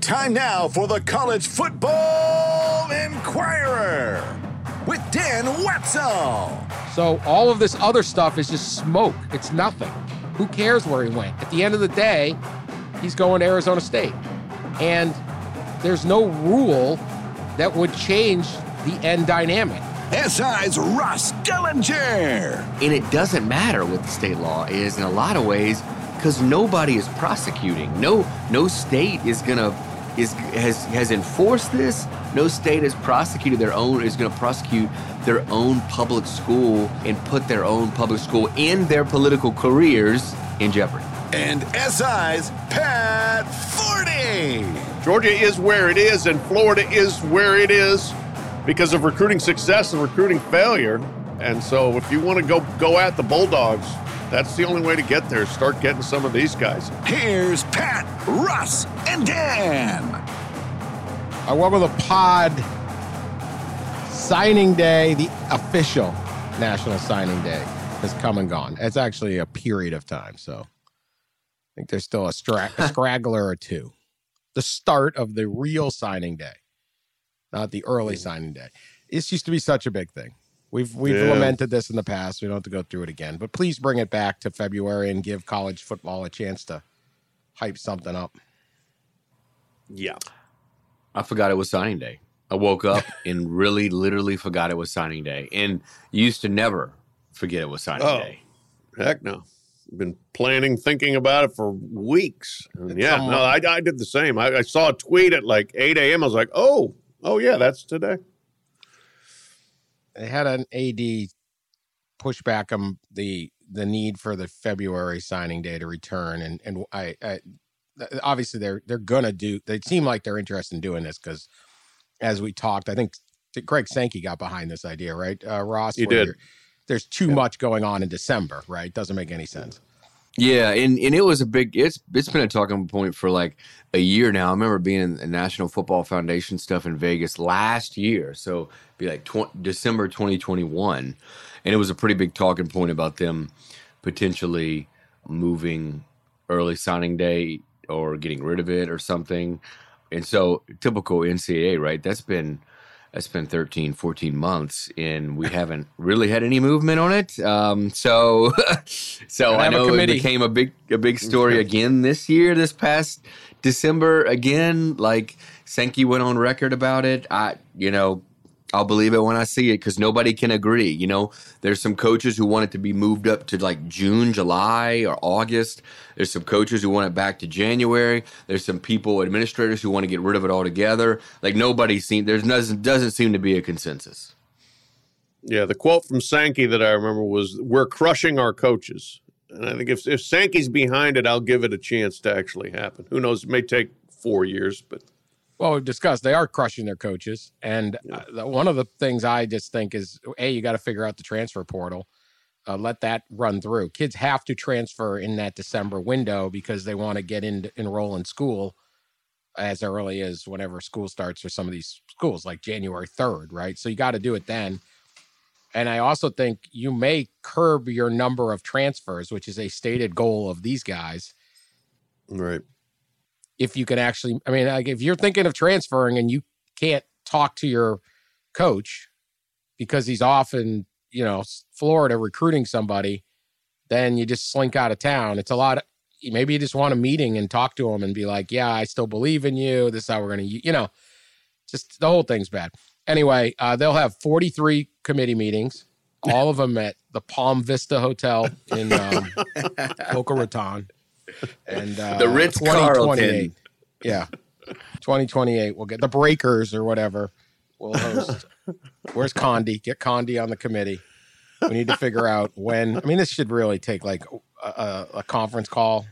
Time now for the College Football Inquirer with Dan Wetzel. So all of this other stuff is just smoke. It's nothing. Who cares where he went? At the end of the day, he's going to Arizona State. And there's no rule that would change the end dynamic. SI's Ross Dellinger. And it doesn't matter what the state law is in a lot of ways because nobody is prosecuting. No state has enforced this. No state has prosecuted is going to prosecute their own public school and put their own public school in their political careers in jeopardy. And SI's Pat Forty. Georgia is where it is, and Florida is where it is because of recruiting success and recruiting failure. And so if you want to go at the Bulldogs, that's the only way to get there. Start getting some of these guys. Here's Pat, Russ, and Dan. Welcome to the pod. Signing day, the official National Signing Day, has come and gone. It's actually a period of time, so I think there's still a scraggler or two. The start of the real signing day, not the early signing day. This used to be such a big thing. We've lamented this in the past. We don't have to go through it again. But please bring it back to February and give college football a chance to hype something up. Yeah. I forgot it was signing day. I woke up and really literally forgot it was signing day. And used to never forget it was signing day. Heck no. Been planning, thinking about it for weeks. And I did the same. I saw a tweet at like 8 a.m. I was like, oh yeah, that's today. They had an AD push back the need for the February signing day to return, and I obviously they're gonna do. They seem like they're interested in doing this because, as we talked, I think Greg Sankey got behind this idea, right, Ross? He did. There's too much going on in December, right? Doesn't make any sense. Yeah, and it was a big. It's been a talking point for like a year now. I remember being in the National Football Foundation stuff in Vegas last year, so it'd be like December 2021, and it was a pretty big talking point about them potentially moving early signing day or getting rid of it or something. And so typical NCAA, right? That's been 13, 14 months, and we haven't really had any movement on it. So I know it became a big story again this year, this past December again. Like Sankey went on record about it. I'll believe it when I see it because nobody can agree. You know, there's some coaches who want it to be moved up to like June, July, or August. There's some coaches who want it back to January. There's some administrators who want to get rid of it altogether. Like there doesn't seem to be a consensus. Yeah, the quote from Sankey that I remember was, "We're crushing our coaches." And I think if Sankey's behind it, I'll give it a chance to actually happen. Who knows? It may take 4 years, but. Well, we've discussed they are crushing their coaches. And one of the things I just think is, you got to figure out the transfer portal. Let that run through. Kids have to transfer in that December window because they want to enroll in school as early as whenever school starts for some of these schools, like January 3rd, right? So you got to do it then. And I also think you may curb your number of transfers, which is a stated goal of these guys. Right. If you can actually, like if you're thinking of transferring and you can't talk to your coach because he's off in, Florida recruiting somebody, then you just slink out of town. It's a lot. Maybe you just want a meeting and talk to him and be like, yeah, I still believe in you. This is how we're going to, just the whole thing's bad. Anyway, they'll have 43 committee meetings, all of them at the Palm Vista Hotel in Boca Raton. And the Ritz-Carlton. Yeah. 2028. We'll get the Breakers or whatever. We'll host. Where's Condi? Get Condi on the committee. We need to figure out when. This should really take like a conference call.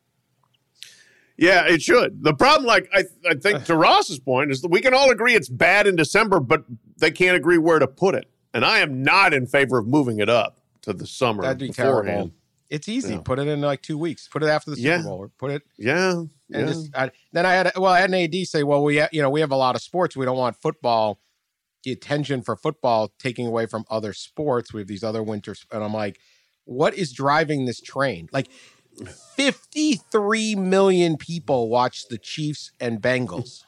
Yeah, it should. The problem, I think to Ross's point, is that we can all agree it's bad in December, but they can't agree where to put it. And I am not in favor of moving it up to the summer. That'd be beforehand. terrible. It's easy. Yeah. Put it in like 2 weeks. Put it after the Super Bowl. Or put it. Yeah. And then I had an AD say, well, we have a lot of sports. We don't want football, the attention for football taking away from other sports. We have these other winters. And I'm like, what is driving this train? Like, 53 million people watched the Chiefs and Bengals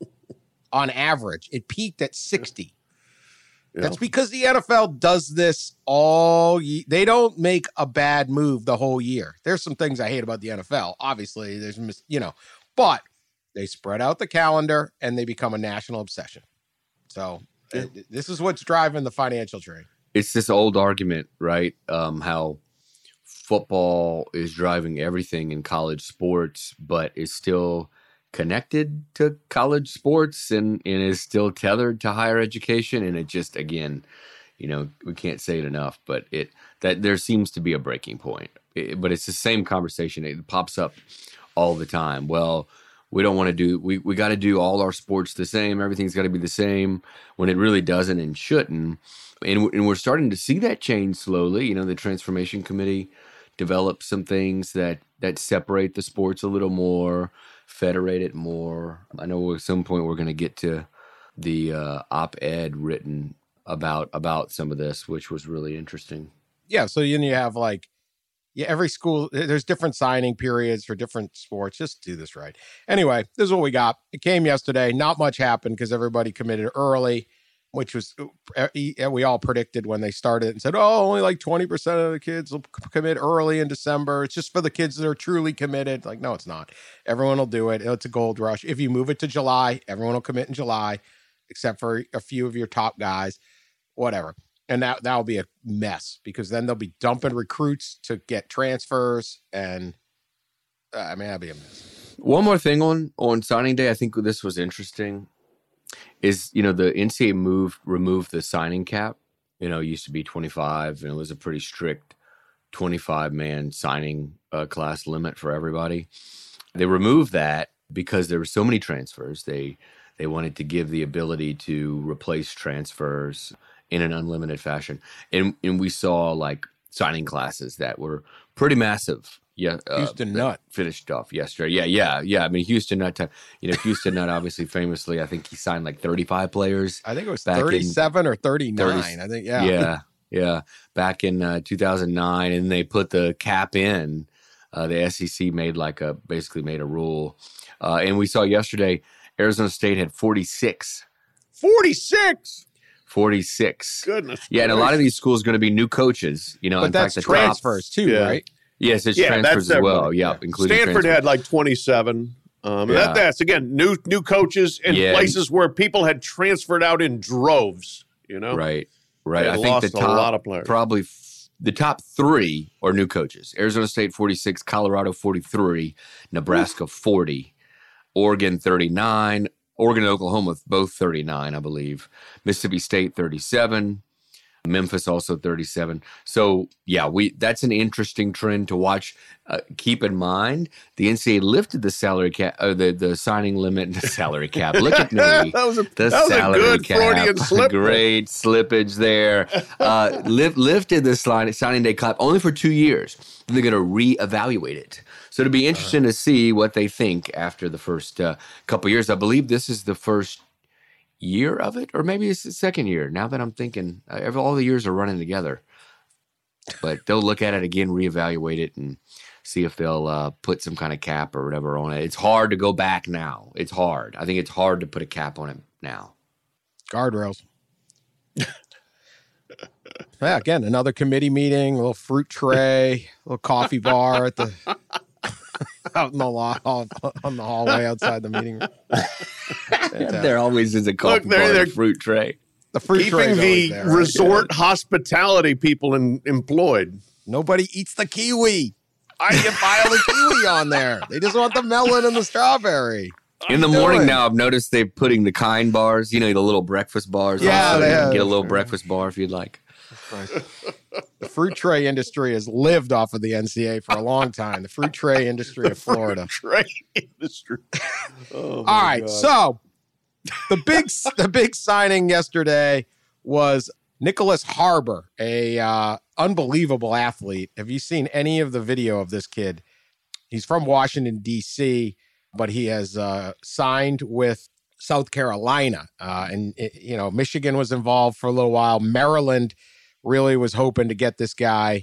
on average. It peaked at 60. Yeah. That's because the NFL does this all year. They don't make a bad move the whole year. There's some things I hate about the NFL. Obviously, there's, but they spread out the calendar and they become a national obsession. So this is what's driving the financial train. It's this old argument, right? How football is driving everything in college sports, but is still connected to college sports and is still tethered to higher education. And it just, again, we can't say it enough, but that there seems to be a breaking point. But it's the same conversation. It pops up all the time. Well, we don't want to do, we got to do all our sports the same. Everything's got to be the same, when it really doesn't and shouldn't. And we're starting to see that change slowly. The Transformation Committee developed some things that separate the sports a little more, federate it more. I know at some point we're going to get to the op-ed written about some of this, which was really interesting. Yeah, so then you have every school, there's different signing periods for different sports. Just do this right. Anyway, this is what we got. It came yesterday. Not much happened because everybody committed early, which was, we all predicted when they started and said, only 20% of the kids will commit early in December. It's just for the kids that are truly committed. No, it's not. Everyone will do it. It's a gold rush. If you move it to July, everyone will commit in July, except for a few of your top guys, whatever. And that'll be a mess because then they'll be dumping recruits to get transfers. And that'll be a mess. One more thing on signing day, I think this was interesting, is, the NCAA removed the signing cap. It used to be 25, and it was a pretty strict 25-man signing class limit for everybody. They removed that because there were so many transfers. They wanted to give the ability to replace transfers in an unlimited fashion. And we saw signing classes that were pretty massive. Yeah, Houston Nutt finished off yesterday. Yeah. I mean, Houston Nutt. Houston Nutt obviously famously, I think he signed 35 players. I think it was 37 or 39. I think, yeah. Back in 2009, and they put the cap in. The SEC made basically made a rule, and we saw yesterday Arizona State had 46. 46. Goodness. Yeah, and a lot of these schools are going to be new coaches. But that's transfers too, right? Yes, it's transfers as well. Yeah, including Stanford transfers. had 27. That's again new coaches in places where people had transferred out in droves. Right. I think a lot of players. Probably the top three are new coaches. Arizona State 46, Colorado 43, Nebraska 40, Oregon 39. Oregon and Oklahoma both 39, I believe. Mississippi State 37. Memphis also 37. So, that's an interesting trend to watch. Keep in mind, the NCAA lifted the salary cap, the signing limit and the salary cap. Look at me. that was a good Freudian slip. Great slippage there. Lifted the signing day cap only for 2 years. Then they're going to reevaluate it. So it'll be interesting to see what they think after the first couple years. I believe this is the first year of it, or maybe it's the second year. Now that I'm thinking, all the years are running together. But they'll look at it again, reevaluate it, and see if they'll put some kind of cap or whatever on it. It's hard to go back now. It's hard. I think it's hard to put a cap on it now. Guardrails. Again, another committee meeting, a little fruit tray, a little coffee bar at the out in the on the hallway outside the meeting room. There always is a coffee bar and a fruit tray. The fruit tray. Keeping the resort hospitality people employed. Nobody eats the kiwi. Why do you pile the kiwi on there? They just want the melon and the strawberry. In the morning now, I've noticed they're putting the kind bars, the little breakfast bars. Yeah, also. You can get a little breakfast bar if you'd like. Right. The fruit tray industry has lived off of the NCAA for a long time. The fruit tray industry of Florida. Fruit tray industry. All right, so the big signing yesterday was Nicholas Harbor, a unbelievable athlete. Have you seen any of the video of this kid? He's from Washington, D.C., but he has signed with South Carolina. And Michigan was involved for a little while. Maryland really was hoping to get this guy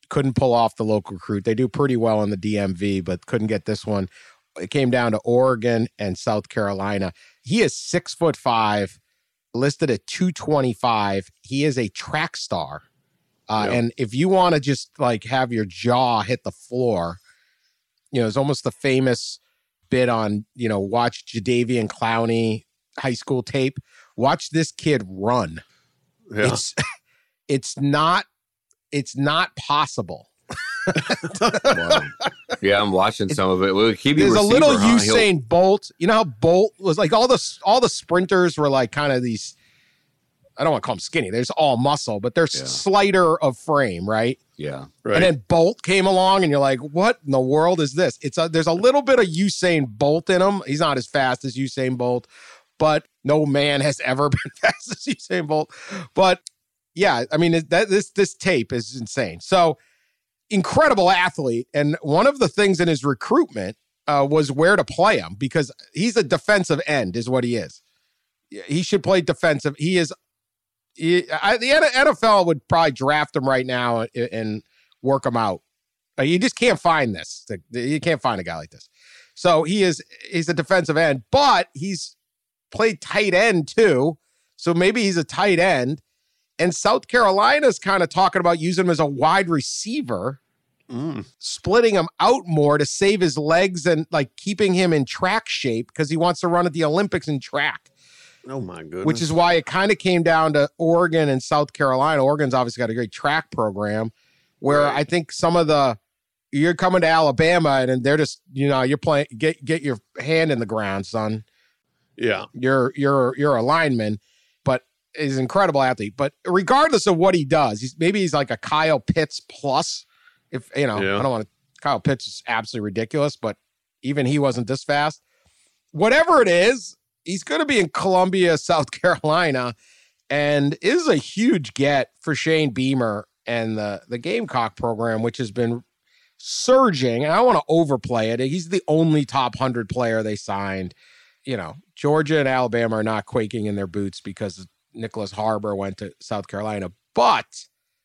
couldn't pull off the local recruit. They do pretty well in the DMV, but couldn't get this one. It came down to Oregon and South Carolina. He is 6'5", listed at 225. He is a track star. And if you want to just like have your jaw hit the floor, it's almost the famous bit on, watch Jadeveon Clowney high school tape. Watch this kid run. Yeah. It's not possible. Wow. Yeah, I'm watching some of it. Well, there's a little Usain Bolt. You know how Bolt was like all the sprinters were like kind of these. I don't want to call them skinny. There's all muscle, but they're slighter of frame, right? Yeah. Right. And then Bolt came along, and you're like, "What in the world is this?" There's a little bit of Usain Bolt in him. He's not as fast as Usain Bolt, but no man has ever been fast as Usain Bolt. But yeah, I mean, this tape is insane. So. Incredible athlete. And one of the things in his recruitment was where to play him, because he's a defensive end is what he is. He should play defensive. The NFL would probably draft him right now and work him out. You just can't find this. You can't find a guy like this. So he's a defensive end, but he's played tight end too. So maybe he's a tight end. And South Carolina's kind of talking about using him as a wide receiver, splitting him out more to save his legs and like keeping him in track shape because he wants to run at the Olympics in track. Oh, my goodness. Which is why it kind of came down to Oregon and South Carolina. Oregon's obviously got a great track program where I think you're coming to Alabama and they're just, you're playing, get your hand in the ground, son. Yeah. You're a lineman. Is an incredible athlete, but regardless of what he does, he's like a Kyle Pitts plus. If I don't want to. Kyle Pitts is absolutely ridiculous, but even he wasn't this fast. Whatever it is, he's going to be in Columbia, South Carolina, and is a huge get for Shane Beamer and the Gamecock program, which has been surging. And I don't want to overplay it. He's the only top 100 player they signed. Georgia and Alabama are not quaking in their boots because Nicholas Harbor went to South Carolina, but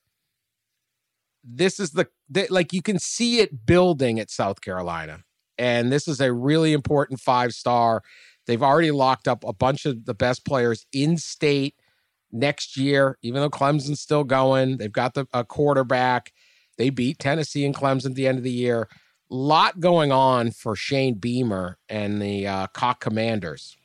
this is you can see it building at South Carolina. And this is a really important 5-star. They've already locked up a bunch of the best players in state next year, even though Clemson's still going. They've got a quarterback. They beat Tennessee and Clemson at the end of the year. Lot going on for Shane Beamer and the Cock Commanders.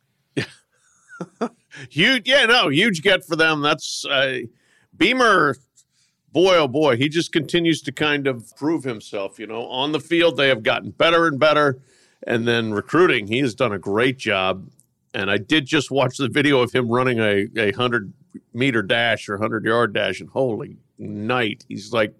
Huge get for them. That's Beamer. Boy, oh boy, he just continues to kind of prove himself. On the field, they have gotten better and better. And then recruiting, he has done a great job. And I did just watch the video of him running a 100-meter dash or 100-yard dash. And holy night, he's like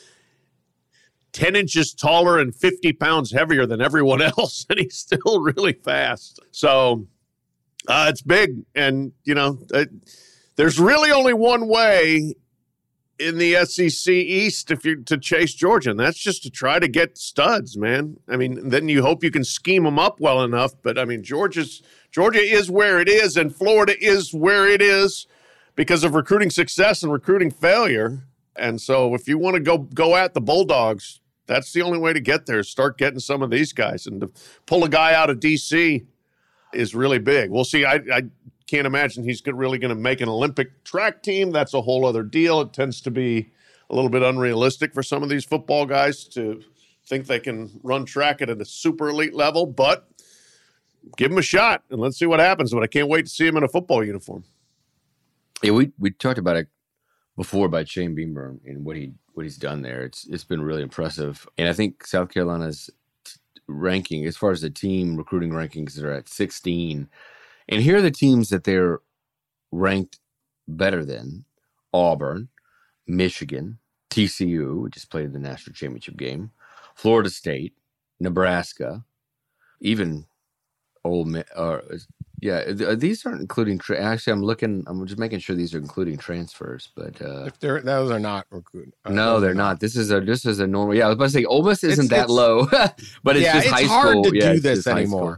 10 inches taller and 50 pounds heavier than everyone else. And he's still really fast. So it's big. And, there's really only one way in the SEC East to chase Georgia, and that's just to try to get studs, man. I mean, then you hope you can scheme them up well enough. But, I mean, Georgia is where it is, and Florida is where it is because of recruiting success and recruiting failure. And so if you want to go at the Bulldogs, that's the only way to get there, start getting some of these guys. And to pull a guy out of D.C. is really big. We'll see. I can't imagine he's really going to make an Olympic track team. That's a whole other deal. It tends to be a little bit unrealistic for some of these football guys to think they can run track at a super elite level, but give him a shot and let's see what happens. But I can't wait to see him in a football uniform. Yeah, we talked about it before about Shane Beamer and what he's done there. It's been really impressive. And I think South Carolina's ranking, as far as the team recruiting rankings, they're at 16. And here are the teams that they're ranked better than: Auburn, Michigan, TCU, which just played in the national championship game, Florida State, Nebraska, even Ole Miss. These aren't including. Actually, I'm just making sure these are including transfers. But if those are not recruited, no, they're not. This is a normal. Yeah, I was about to say Ole Miss isn't that low, but it's just high school. It's hard to do this anymore.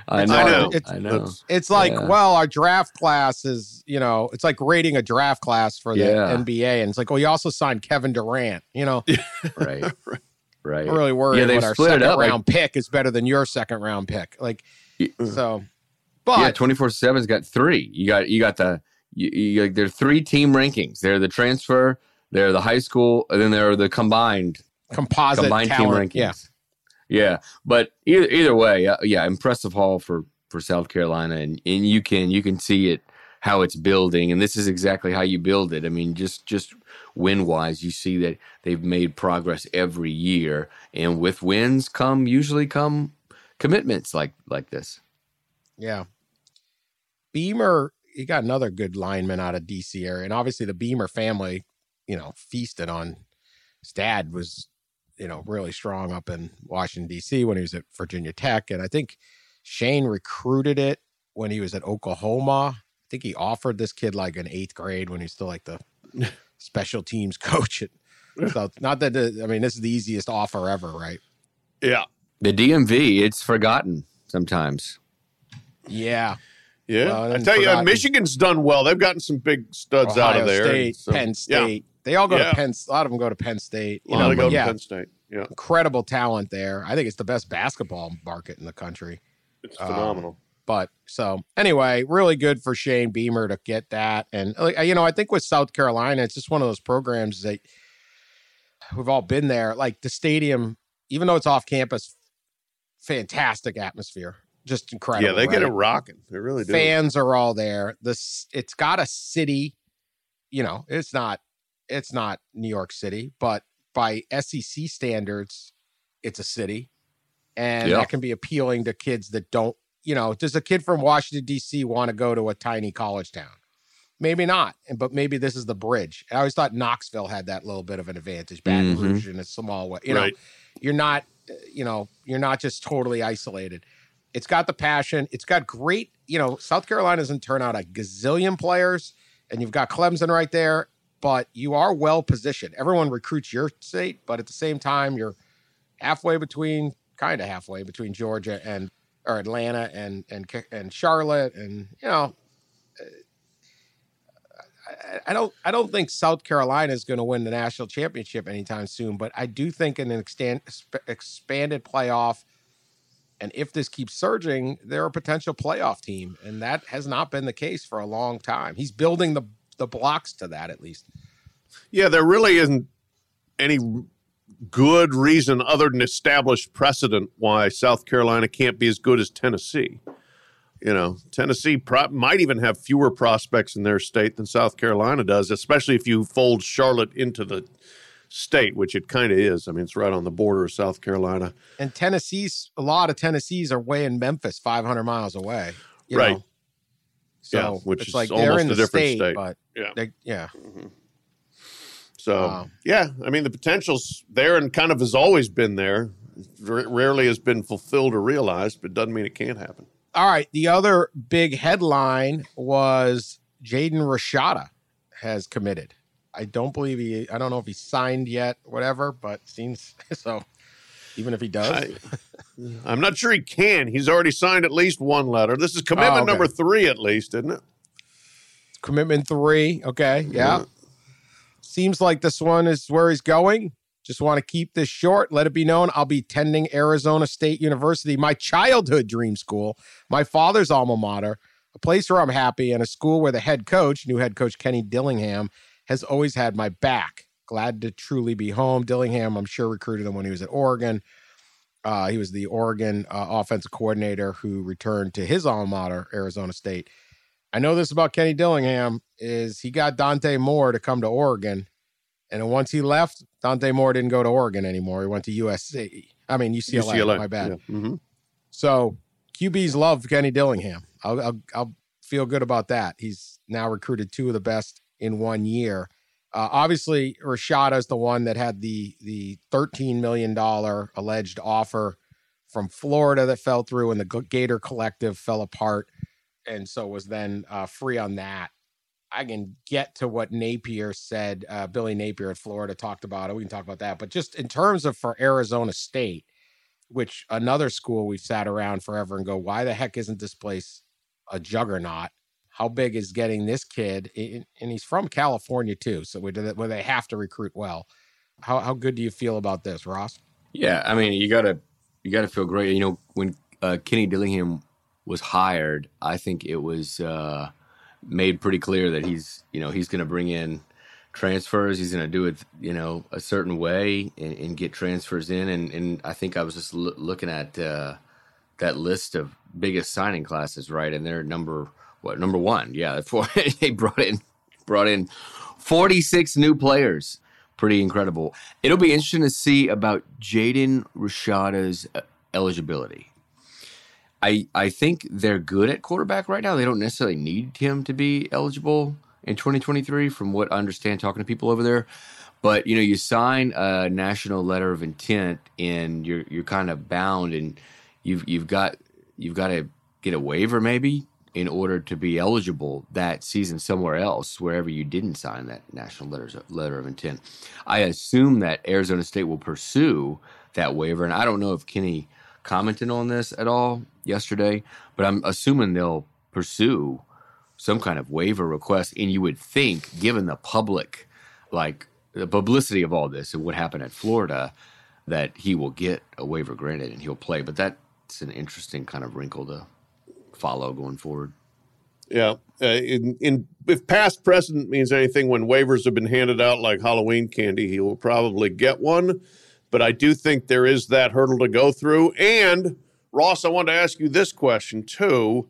I It's know. hard. I know. That's- It's like, Yeah. well, our draft class is, it's like rating a draft class for the Yeah. NBA. And it's like, well, you also signed Kevin Durant, Right. Right. I'm really worried Yeah, they've what our split it second up, round pick is better than your second round pick. Like, so, but Yeah, 24/7's got three. You got there are 3 team rankings. They're the transfer, they're the high school, and then there are the combined composite team talent. rankings. Yeah. Yeah. But either way, impressive haul for South Carolina, and you can see it how it's building, and this is exactly how you build it. I mean, just win wise, you see that they've made progress every year, and with wins usually come commitments like this. Yeah. Beamer, he got another good lineman out of DC area. And obviously the Beamer family, feasted on his dad was, really strong up in Washington, DC when he was at Virginia Tech. And I think Shane recruited it when he was at Oklahoma. I think he offered this kid like in 8th grade when he's still like the special teams coach. So not that, this is the easiest offer ever, right? Yeah. The DMV, it's forgotten sometimes. Yeah. Yeah. Well, I tell you, Michigan's done well. They've gotten some big studs out Ohio of there. State, So, Penn State. They all go to Penn. A lot of them go to Penn State. A lot of go to yeah, Penn State. Yeah. incredible talent there. I think it's the best basketball market in the country. It's phenomenal. But so anyway, really good for Shane Beamer to get that. And, I think with South Carolina, it's just one of those programs that we've all been there. Like the stadium, even though it's off campus, fantastic atmosphere. Just incredible. Yeah, they get right? it rocking. They really do. Fans are all there. It's got a city, it's not New York City, but by SEC standards, it's a city. And that can be appealing to kids that don't, does a kid from Washington, D.C. want to go to a tiny college town? Maybe not, but maybe this is the bridge. I always thought Knoxville had that little bit of an advantage. Baton Rouge in a small way. You're not just totally isolated. It's got the passion. It's got great, South Carolina doesn't turn out a gazillion players, and you've got Clemson right there, but you are well positioned. Everyone recruits your state, but at the same time, you're halfway between Georgia or Atlanta and Charlotte, and I don't think South Carolina is going to win the national championship anytime soon, but I do think in an expanded playoff, and if this keeps surging, they're a potential playoff team, and that has not been the case for a long time. He's building the blocks to that, at least. Yeah, there really isn't any good reason other than established precedent why South Carolina can't be as good as Tennessee. Tennessee might even have fewer prospects in their state than South Carolina does, especially if you fold Charlotte into the state, which it kind of is. I mean, it's right on the border of South Carolina. And a lot of Tennessees are way in Memphis, 500 miles away. Right. So which it's is like almost they're in a the different state, state. but Yeah. Mm-hmm. So, the potential's there and kind of has always been there. Rarely has been fulfilled or realized, but doesn't mean it can't happen. All right. The other big headline was Jaden Rashada has committed. I don't know if he signed yet, whatever, but seems so. Even if he does, I'm not sure he can. He's already signed at least one letter. This is commitment number 3, at least, isn't it? Commitment 3. Okay. Yeah. Seems like this one is where he's going. Just want to keep this short. Let it be known I'll be attending Arizona State University, my childhood dream school, my father's alma mater, a place where I'm happy, and a school where the new head coach Kenny Dillingham, has always had my back. Glad to truly be home. Dillingham, I'm sure, recruited him when he was at Oregon. He was the Oregon offensive coordinator who returned to his alma mater, Arizona State. I know this about Kenny Dillingham is he got Dante Moore to come to Oregon. And then once he left, Dante Moore didn't go to Oregon anymore. He went to UCLA. My bad. Yeah. Mm-hmm. So QBs love Kenny Dillingham. I'll feel good about that. He's now recruited 2 of the best in 1 year. Obviously, Rashada is the one that had the $13 million alleged offer from Florida that fell through, and the Gator Collective fell apart, and so was then free on that. I can get to what Napier said. Billy Napier at Florida talked about it. We can talk about that. But just in terms of for Arizona State, which another school we've sat around forever and go, why the heck isn't this place a juggernaut? How big is getting this kid? And he's from California too, so where they have to recruit well. How good do you feel about this, Ross? Yeah, I mean, you gotta feel great. You know, when Kenny Dillingham was hired, I think it was made pretty clear that he's going to bring in transfers. He's going to do it, a certain way and get transfers in. And I think I was just looking at that list of biggest signing classes, right? And they're number one. Yeah, they brought in 46 new players. Pretty incredible. It'll be interesting to see about Jaden Rashada's eligibility. I think they're good at quarterback right now. They don't necessarily need him to be eligible in 2023 from what I understand talking to people over there. But, you sign a national letter of intent and you're kind of bound, and you've got to get a waiver maybe in order to be eligible that season somewhere else, wherever you didn't sign that national letter of intent. I assume that Arizona State will pursue that waiver, and I don't know if Kenny commented on this at all yesterday, but I'm assuming they'll pursue some kind of waiver request. And you would think, given the publicity of all this and what happened at Florida, that he will get a waiver granted and he'll play. But that's an interesting kind of wrinkle to follow going forward. Yeah. If past precedent means anything, when waivers have been handed out like Halloween candy, he will probably get one. But I do think there is that hurdle to go through. And, Ross, I wanted to ask you this question, too.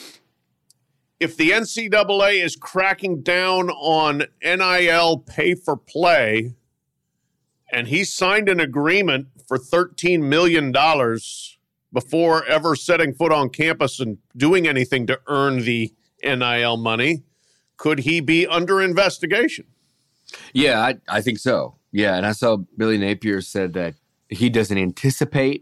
If the NCAA is cracking down on NIL pay-for-play, and he signed an agreement for $13 million before ever setting foot on campus and doing anything to earn the NIL money, could he be under investigation? Yeah, I think so. Yeah, and I saw Billy Napier said that he doesn't anticipate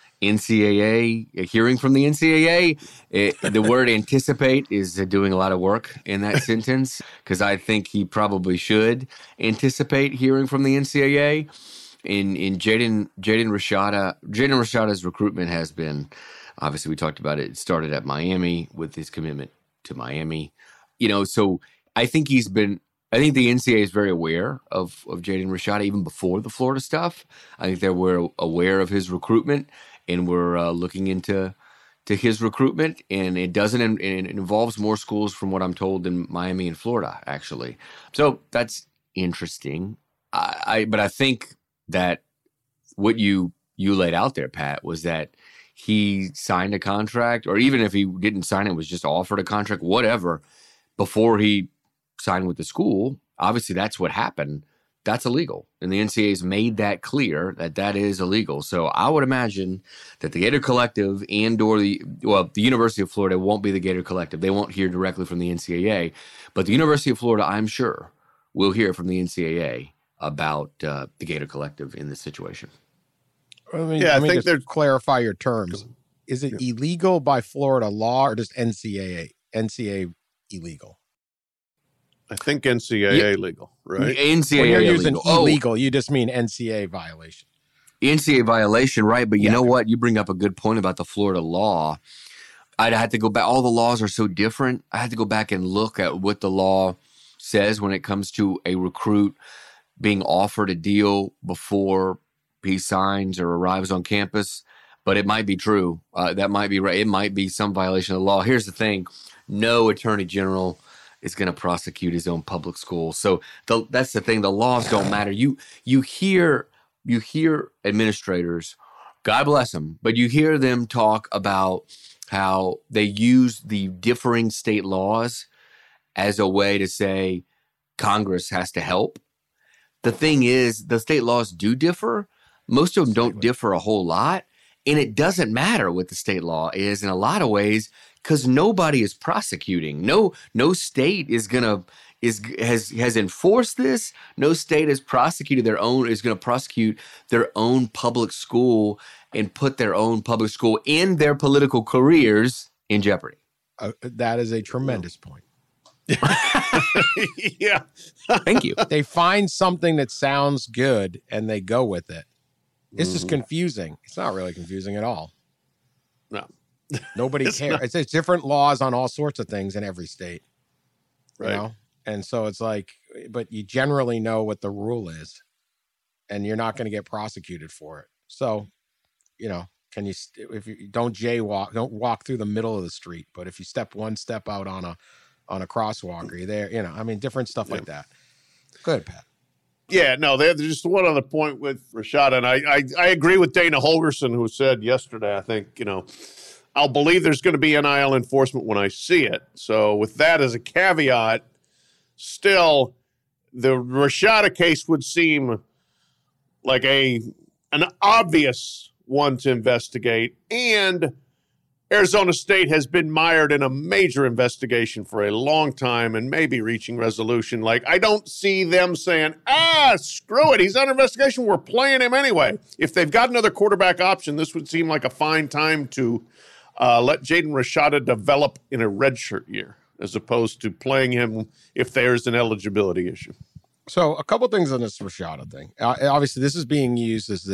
NCAA hearing from the NCAA. The word anticipate is doing a lot of work in that sentence, because I think he probably should anticipate hearing from the NCAA. In Jaden Rashada's recruitment has been, obviously we talked about it. It started at Miami with his commitment to Miami. So I think I think the NCAA is very aware of Jaden Rashada even before the Florida stuff. I think they were aware of his recruitment and we're looking into his recruitment. And it involves more schools from what I'm told than Miami and Florida, actually. So that's interesting. But I think that what you laid out there, Pat, was that he signed a contract, or even if he didn't sign it, was just offered a contract, whatever, before he signed with the school. Obviously, that's what happened. That's illegal. And the NCAA's made that clear that is illegal. So I would imagine that the Gator Collective or the University of Florida won't be the Gator Collective. They won't hear directly from the NCAA. But the University of Florida, I'm sure, will hear from the NCAA about the Gator Collective in this situation. I think just clarify your terms. Is it illegal by Florida law, or just NCAA illegal? I think NCAA legal, right? NCAA when you're using illegal. Illegal, you just mean NCAA violation. NCAA violation, right? But you know what? You bring up a good point about the Florida law. I'd have to go back. All the laws are so different. I had to go back and look at what the law says when it comes to a recruit being offered a deal before he signs or arrives on campus. But it might be true. That might be right. It might be some violation of the law. Here's the thing. No attorney general is going to prosecute his own public school. So that's the thing. The laws don't matter. You hear administrators, God bless them, but you hear them talk about how they use the differing state laws as a way to say Congress has to help. The thing is, the state laws do differ. Most of them don't differ a whole lot. And it doesn't matter what the state law is in a lot of ways, because nobody is prosecuting. No state has enforced this. No state has prosecuted is going to prosecute their own public school and put their own public school in their political careers in jeopardy. That is a tremendous point. Yeah. Thank you. They find something that sounds good and they go with it. It's just confusing. It's not really confusing at all. No. Nobody cares. It's different laws on all sorts of things in every state. Right. You know? And so it's like, but you generally know what the rule is, and you're not going to get prosecuted for it. So, you know, if you don't jaywalk, don't walk through the middle of the street, but if you step one step out on a crosswalk, or you're there, you know, I mean, different stuff like that. Go ahead, Pat. Yeah, no, there's just one other point with Rashada, and I agree with Dana Holgerson, who said yesterday, I think, you know, I'll believe there's going to be NIL enforcement when I see it. So with that as a caveat, still, the Rashada case would seem like an obvious one to investigate, and Arizona State has been mired in a major investigation for a long time and maybe reaching resolution. Like, I don't see them saying, screw it, he's under investigation, we're playing him anyway. If they've got another quarterback option, this would seem like a fine time to let Jaden Rashada develop in a redshirt year, as opposed to playing him if there's an eligibility issue. So a couple things on this Rashada thing. Obviously, this is being used as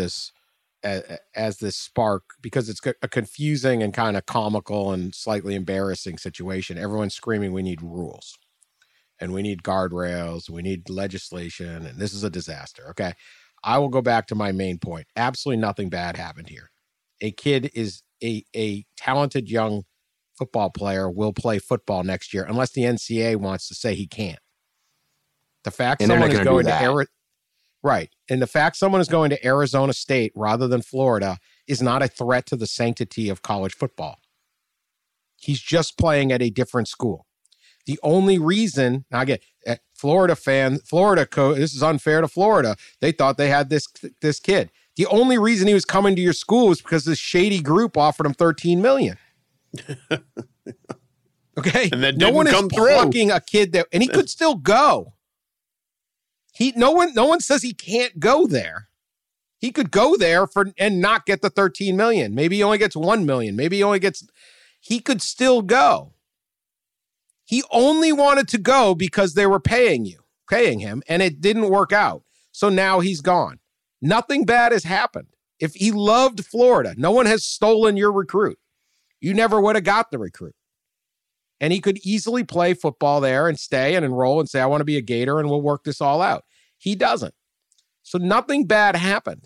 this spark because it's a confusing and kind of comical and slightly embarrassing situation. Everyone's screaming, we need rules and we need guardrails. We need legislation. And this is a disaster. Okay. I will go back to my main point. Absolutely nothing bad happened here. A kid is a talented young football player will play football next year unless the NCAA wants to say he can't. The fact someone is going to right. And the fact someone is going to Arizona State rather than Florida is not a threat to the sanctity of college football. He's just playing at a different school. The only reason, now again, Florida this is unfair to Florida. They thought they had this kid. The only reason he was coming to your school was because this shady group offered him $13 million. Okay. And that no one is plucking a kid there, and he could still go. No one says he can't go there. He could go there and not get the $13 million. Maybe he only gets $1 million. He could still go. He only wanted to go because they were paying him, and it didn't work out. So now he's gone. Nothing bad has happened. If he loved Florida, no one has stolen your recruit. You never would have got the recruit. And he could easily play football there and stay and enroll and say, I want to be a Gator and we'll work this all out. He doesn't. So nothing bad happened.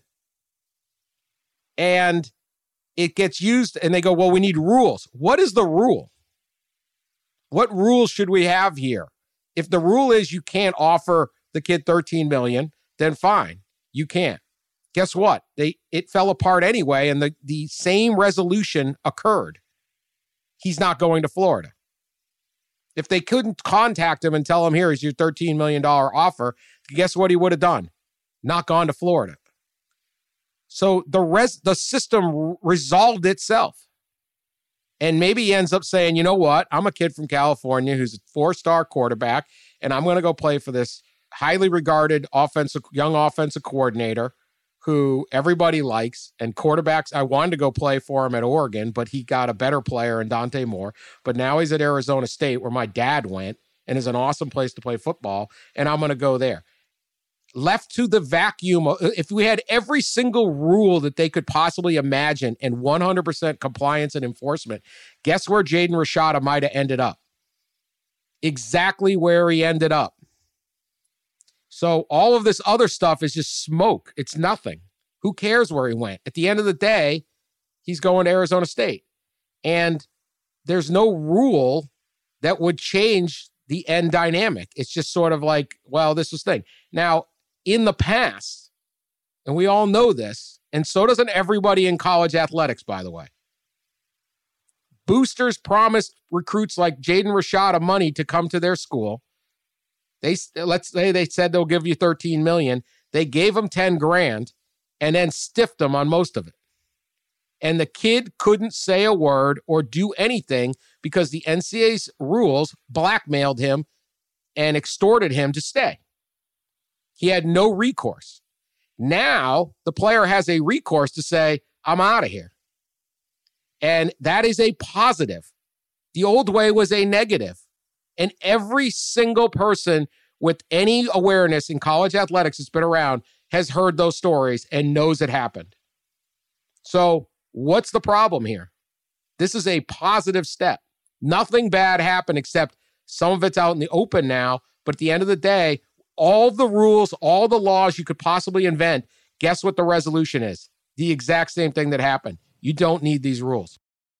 And it gets used and they go, well, we need rules. What is the rule? What rules should we have here? If the rule is you can't offer the kid $13 million, then fine, you can't. Guess what? It fell apart anyway, and the same resolution occurred. He's not going to Florida. If they couldn't contact him and tell him, here's your $13 million offer, guess what he would have done? Not gone to Florida. So the system resolved itself. And maybe he ends up saying, you know what? I'm a kid from California who's a 4-star quarterback, and I'm going to go play for this highly regarded young offensive coordinator who everybody likes, and quarterbacks. I wanted to go play for him at Oregon, but he got a better player in Dante Moore. But now he's at Arizona State, where my dad went, and is an awesome place to play football, and I'm going to go there. Left to the vacuum, if we had every single rule that they could possibly imagine and 100% compliance and enforcement, guess where Jaden Rashada might have ended up? Exactly where he ended up. So all of this other stuff is just smoke. It's nothing. Who cares where he went? At the end of the day, he's going to Arizona State. And there's no rule that would change the end dynamic. It's just sort of like, well, this was thing. Now, in the past, and we all know this, and so doesn't everybody in college athletics, by the way, boosters promised recruits like Jaden Rashada money to come to their school. Let's say they said they'll give you $13 million. They gave him $10,000 and then stiffed him on most of it. And the kid couldn't say a word or do anything because the NCAA's rules blackmailed him and extorted him to stay. He had no recourse. Now the player has a recourse to say, I'm out of here. And that is a positive. The old way was a negative. And every single person with any awareness in college athletics that's been around has heard those stories and knows it happened. So what's the problem here? This is a positive step. Nothing bad happened except some of it's out in the open now. But at the end of the day, all the rules, all the laws you could possibly invent, guess what the resolution is? The exact same thing that happened. You don't need these rules.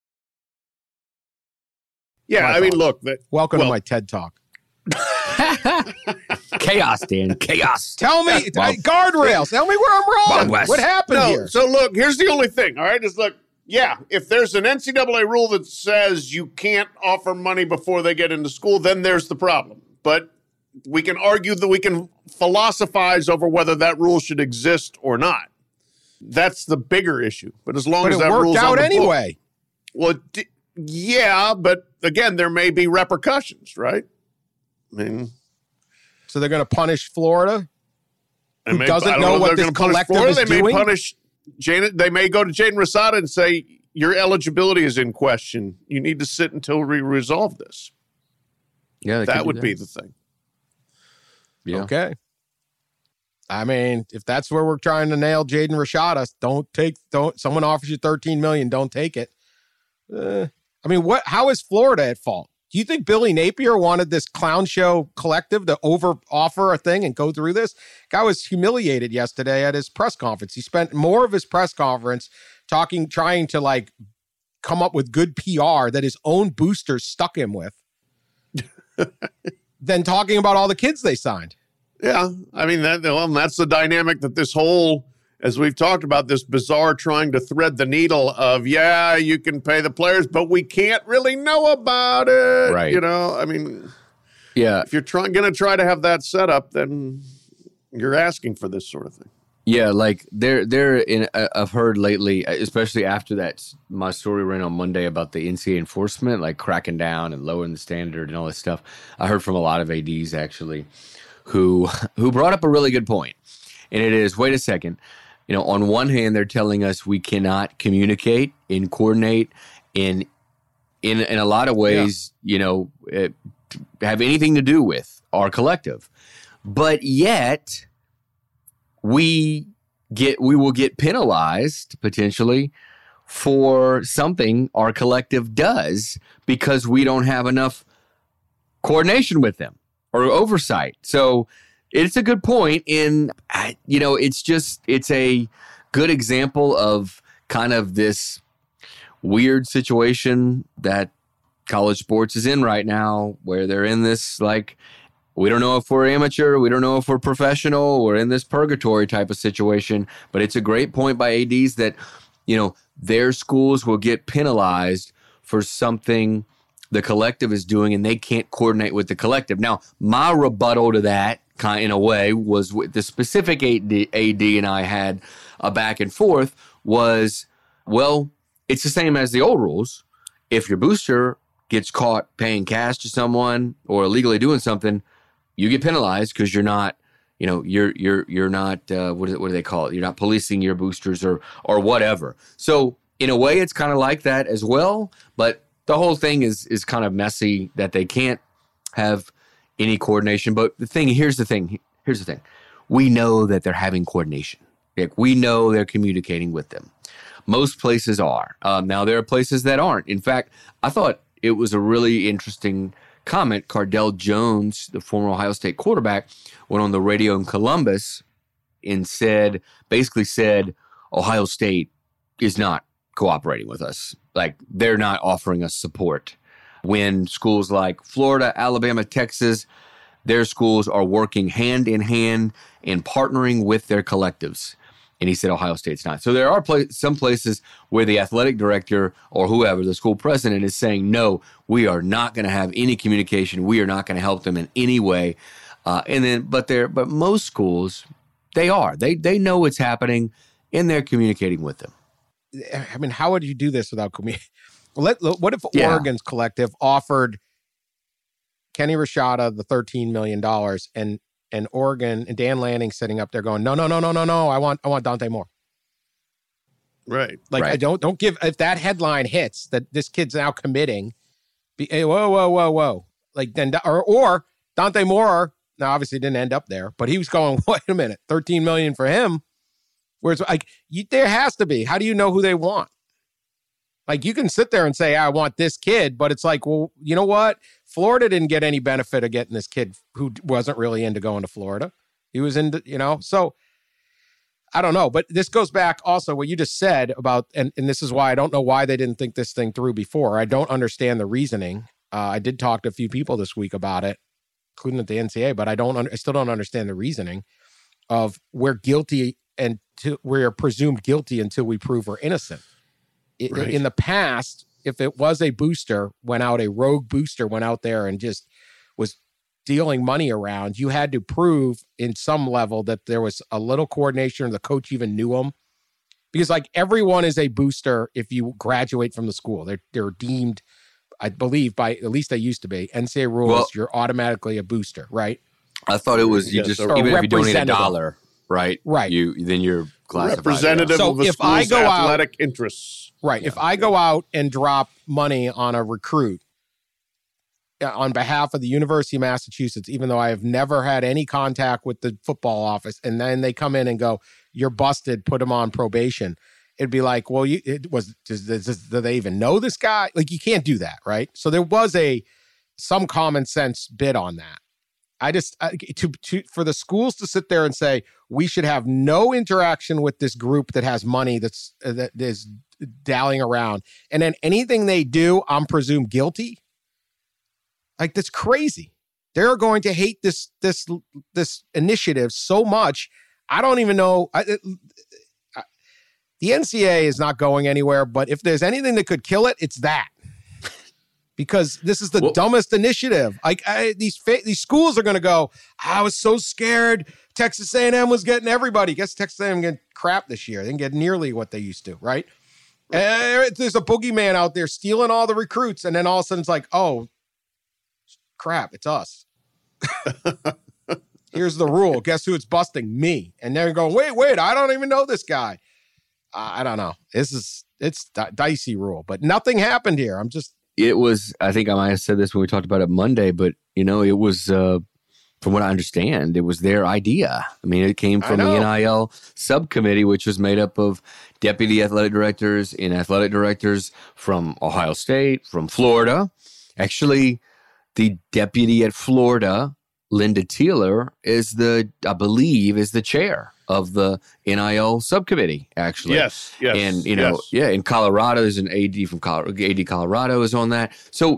Yeah, I mean, look. Welcome to my TED Talk. Chaos, Dan. Chaos. Tell me, guardrails. Tell me where I'm wrong. What happened here? So look, here's the only thing. All right, is look. Yeah, if there's an NCAA rule that says you can't offer money before they get into school, then there's the problem. But we can argue that we can philosophize over whether that rule should exist or not. That's the bigger issue. But as long as that rule's out on the anyway. Book, well, yeah, but again, there may be repercussions, right? I mean, so they're going to punish Florida, who doesn't know what this collective is doing? They may punish Janet. They may go to Jaden Rashada and say, your eligibility is in question. You need to sit until we resolve this. Yeah, that would be the thing. Yeah. Okay. I mean, if that's where we're trying to nail Jaden Rashada, don't someone offers you $13 million, don't take it. I mean, how is Florida at fault? Do you think Billy Napier wanted this clown show collective to offer a thing and go through this? Guy was humiliated yesterday at his press conference. He spent more of his press conference trying to like come up with good PR that his own boosters stuck him with than talking about all the kids they signed. Yeah. I mean, that's the dynamic that this whole, as we've talked about, this bizarre trying to thread the needle of, yeah, you can pay the players, but we can't really know about it. Right. You know, I mean, yeah. If you're going to try to have that set up, then you're asking for this sort of thing. Yeah, like I've heard lately, especially after my story ran on Monday about the NCAA enforcement, like cracking down and lowering the standard and all this stuff. I heard from a lot of ADs actually who brought up a really good point. And it is, wait a second, on one hand, they're telling us we cannot communicate and coordinate in a lot of ways, have anything to do with our collective. But yet we will get penalized potentially for something our collective does because we don't have enough coordination with them or oversight. So it's a good point it's a good example of kind of this weird situation that college sports is in right now, where they're in this, like, we don't know if we're amateur, we don't know if we're professional, we're in this purgatory type of situation. But it's a great point by ADs that, their schools will get penalized for something the collective is doing and they can't coordinate with the collective. Now, my rebuttal to that, in a way, was with the specific AD and I had a back and forth was, well, it's the same as the old rules. If your booster gets caught paying cash to someone or illegally doing something, you get penalized because you're not, you're not, what do they call it? You're not policing your boosters or whatever. So in a way, it's kind of like that as well. But the whole thing is kind of messy that they can't have any coordination. But here's the thing. We know that they're having coordination. Like, we know they're communicating with them. Most places are. Now, there are places that aren't. In fact, I thought it was a really interesting comment. Cardell Jones, the former Ohio State quarterback, went on the radio in Columbus and basically said, Ohio State is not cooperating with us. Like, they're not offering us support. When schools like Florida, Alabama, Texas, their schools are working hand in hand and partnering with their collectives. And he said Ohio State's not. So there are some places where the athletic director or whoever, the school president, is saying, no, we are not going to have any communication. We are not going to help them in any way. But most schools, they are. They know what's happening and they're communicating with them. I mean, how would you do this without communication? What if Oregon's collective offered Kenny Rashada the $13 million and Oregon and Dan Lanning sitting up there going, no, I want Dante Moore. Right. Like, right. I don't give, if that headline hits that this kid's now committing, whoa. Like, then, or Dante Moore, now obviously didn't end up there, but he was going, wait a minute, $13 million for him. Whereas like there has to be. How do you know who they want? Like you can sit there and say, I want this kid, but it's like, well, you know what? Florida didn't get any benefit of getting this kid who wasn't really into going to Florida. He was into, so I don't know. But this goes back also what you just said about, and this is why I don't know why they didn't think this thing through before. I don't understand the reasoning. I did talk to a few people this week about it, including at the NCAA, but I still don't understand the reasoning of we're guilty and we're presumed guilty until we prove we're innocent. Right. In the past, if it was a rogue booster went out there and just was dealing money around, you had to prove in some level that there was a little coordination or the coach even knew them. Because like everyone is a booster if you graduate from the school. They're deemed, I believe, by at least they used to be. NCAA rules, you're automatically a booster, right? I thought it was even if you donate $1, right? Right. Then you're classified. Representative of the school's athletic interests. Right. Yeah. If I go out and drop money on a recruit on behalf of the University of Massachusetts, even though I have never had any contact with the football office, and then they come in and go, you're busted, put him on probation. It'd be like, well, do they even know this guy? Like, you can't do that, right? So there was some common sense bit on that. For the schools to sit there and say, we should have no interaction with this group that has money that is dallying around, and then anything they do, I'm presumed guilty. Like, that's crazy. They're going to hate this initiative so much. I don't even know. The NCAA is not going anywhere, but if there's anything that could kill it, it's that. Because this is the dumbest initiative. Like these schools are going to go, I was so scared. Texas A&M was getting everybody. Guess Texas A&M getting crap this year. They didn't get nearly what they used to, right? There's a boogeyman out there stealing all the recruits, and then all of a sudden it's like, oh, crap, it's us. Here's the rule. Guess who it's busting? Me. And they're going, wait, I don't even know this guy. I don't know. It's dicey rule, but nothing happened here. It was, I think I might have said this when we talked about it Monday, but, it was, from what I understand, it was their idea. I mean, it came from the NIL subcommittee, which was made up of deputy athletic directors and athletic directors from Ohio State, from Florida. Actually, the deputy at Florida, Linda Teeler, is the chair of the NIL subcommittee, actually. Yes. And, in Colorado, there's an AD from AD Colorado is on that. So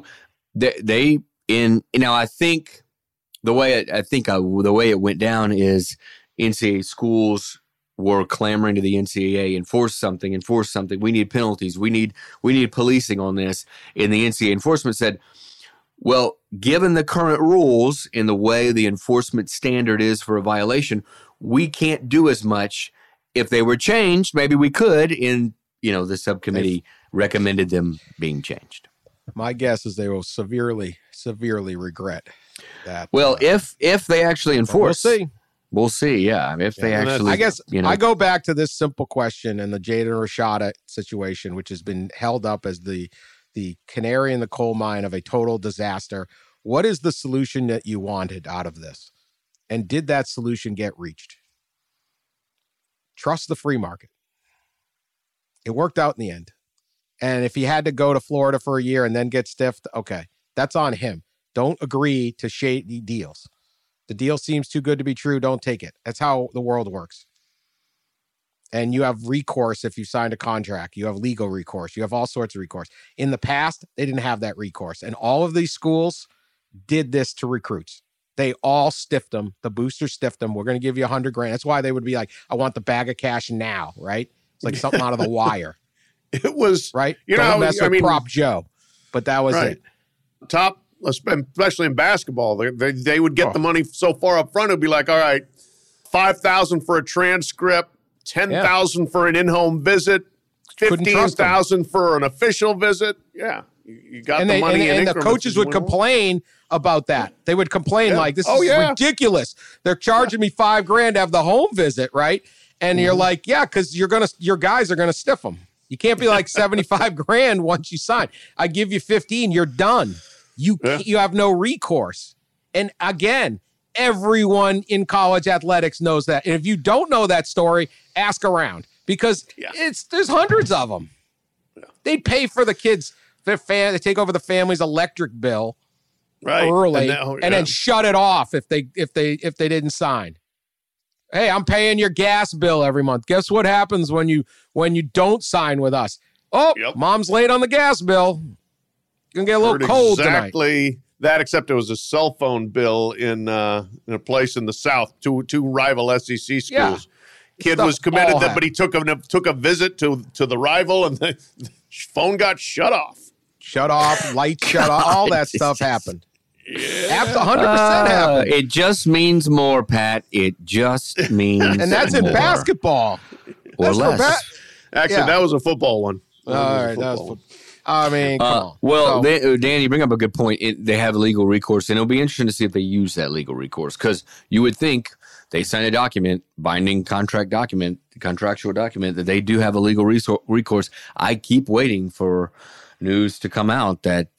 I think the way it went down is NCAA schools were clamoring to the NCAA, enforce something. We need penalties. We need policing on this. And the NCAA enforcement said, well, given the current rules and the way the enforcement standard is for a violation, we can't do as much. If they were changed, maybe we could. And, the subcommittee recommended them being changed. My guess is they will severely, severely regret that. Well, if they actually enforce, we'll see. Yeah. If they actually, I guess I go back to this simple question and the Jaden Rashada situation, which has been held up as the canary in the coal mine of a total disaster. What is the solution that you wanted out of this? And did that solution get reached? Trust the free market. It worked out in the end. And if he had to go to Florida for a year and then get stiffed, okay, that's on him. Don't agree to shady deals. The deal seems too good to be true. Don't take it. That's how the world works. And you have recourse if you signed a contract. You have legal recourse. You have all sorts of recourse. In the past, they didn't have that recourse. And all of these schools did this to recruits. They all stiffed them. The boosters stiffed them. We're going to give you $100,000. That's why they would be like, I want the bag of cash now, right? It's like something out of The Wire. It was, right? Don't mess with Prop Joe. But that was it. Top, especially in basketball, they would get the money so far up front. It'd be like, all right, $5,000 for a transcript, $10,000 for an in-home visit, $15,000 for an official visit. Yeah, you got the money. And the coaches would complain about that. They would complain like, "This is ridiculous. They're charging me $5,000 to have the home visit, right?" And you're like, "Yeah, because your guys are gonna stiff them. You can't be like $75,000 once you sign. I give you 15, you're done. You have no recourse." And again, Everyone in college athletics knows that. And if you don't know that story, ask around because there's hundreds of them. Yeah. They'd pay for the kids, they take over the family's electric bill early and then shut it off if they didn't sign. Hey, I'm paying your gas bill every month. Guess what happens when you don't sign with us? Oh, mom's late on the gas bill. Gonna get a little cold tonight. Exactly that, except it was a cell phone bill in a place in the South, two rival SEC schools. Yeah. Kid was committed, but he took a visit to the rival, and the phone got shut off. Shut off, lights shut off, all that stuff happened. Yeah. 100% happened. It just means more, Pat. It just means and that's more. In basketball. Or less. Actually, that was a football one. All right, that was football. I mean, come on. Well, Dan, you bring up a good point. They have legal recourse, and it'll be interesting to see if they use that legal recourse because you would think they sign a document, binding contractual document, that they do have a legal recourse. I keep waiting for news to come out that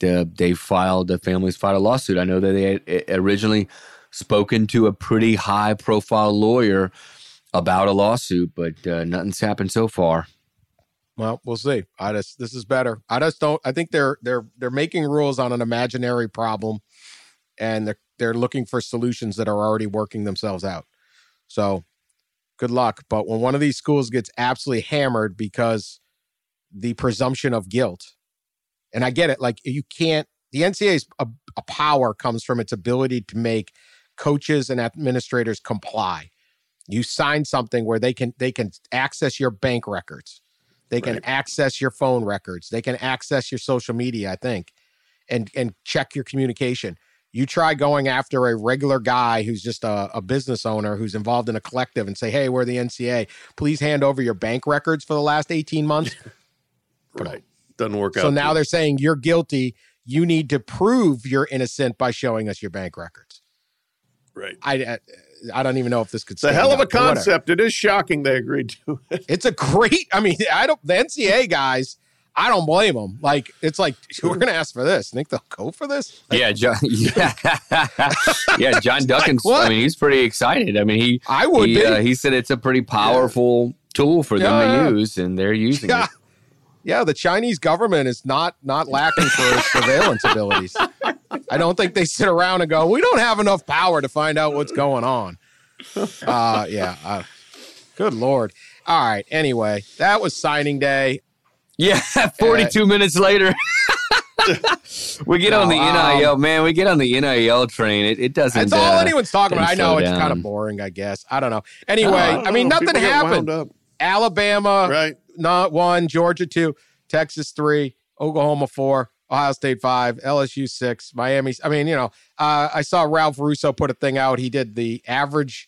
the families filed a lawsuit. I know that they had originally spoken to a pretty high-profile lawyer about a lawsuit, but nothing's happened so far. Well, we'll see. This is better. I think they're making rules on an imaginary problem, and they're looking for solutions that are already working themselves out. So, good luck. But when one of these schools gets absolutely hammered because the presumption of guilt, and I get it, like you can't. The NCAA's a power comes from its ability to make coaches and administrators comply. You sign something where they can access your bank records. They can access your phone records. They can access your social media, I think, and check your communication. You try going after a regular guy who's just a business owner who's involved in a collective and say, hey, we're the NCAA. Please hand over your bank records for the last 18 months. Right. Doesn't work out. So now they're saying you're guilty. You need to prove you're innocent by showing us your bank records. Right. I don't even know if this could. It's a hell of a concept. It is shocking they agreed to it. It's a great. I mean, the NCAA guys. I don't blame them. Like it's like we're going to ask for this. Think they'll go for this? Like, John. John Duckins. I mean, he's pretty excited. I mean, he said it's a pretty powerful tool for them to use, and they're using it. Yeah, the Chinese government is not lacking for surveillance abilities. I don't think they sit around and go, we don't have enough power to find out what's going on. Good Lord. All right. Anyway, that was signing day. Yeah, 42 minutes later. We get on the NIL, man. We get on the NIL train. It doesn't. It's all anyone's talking about. I know it's kind of boring, I guess. I don't know. Anyway, nothing happened. Alabama, not 1, Georgia 2, Texas 3, Oklahoma 4, Ohio State 5, LSU 6, Miami. I mean, I saw Ralph Russo put a thing out. He did the average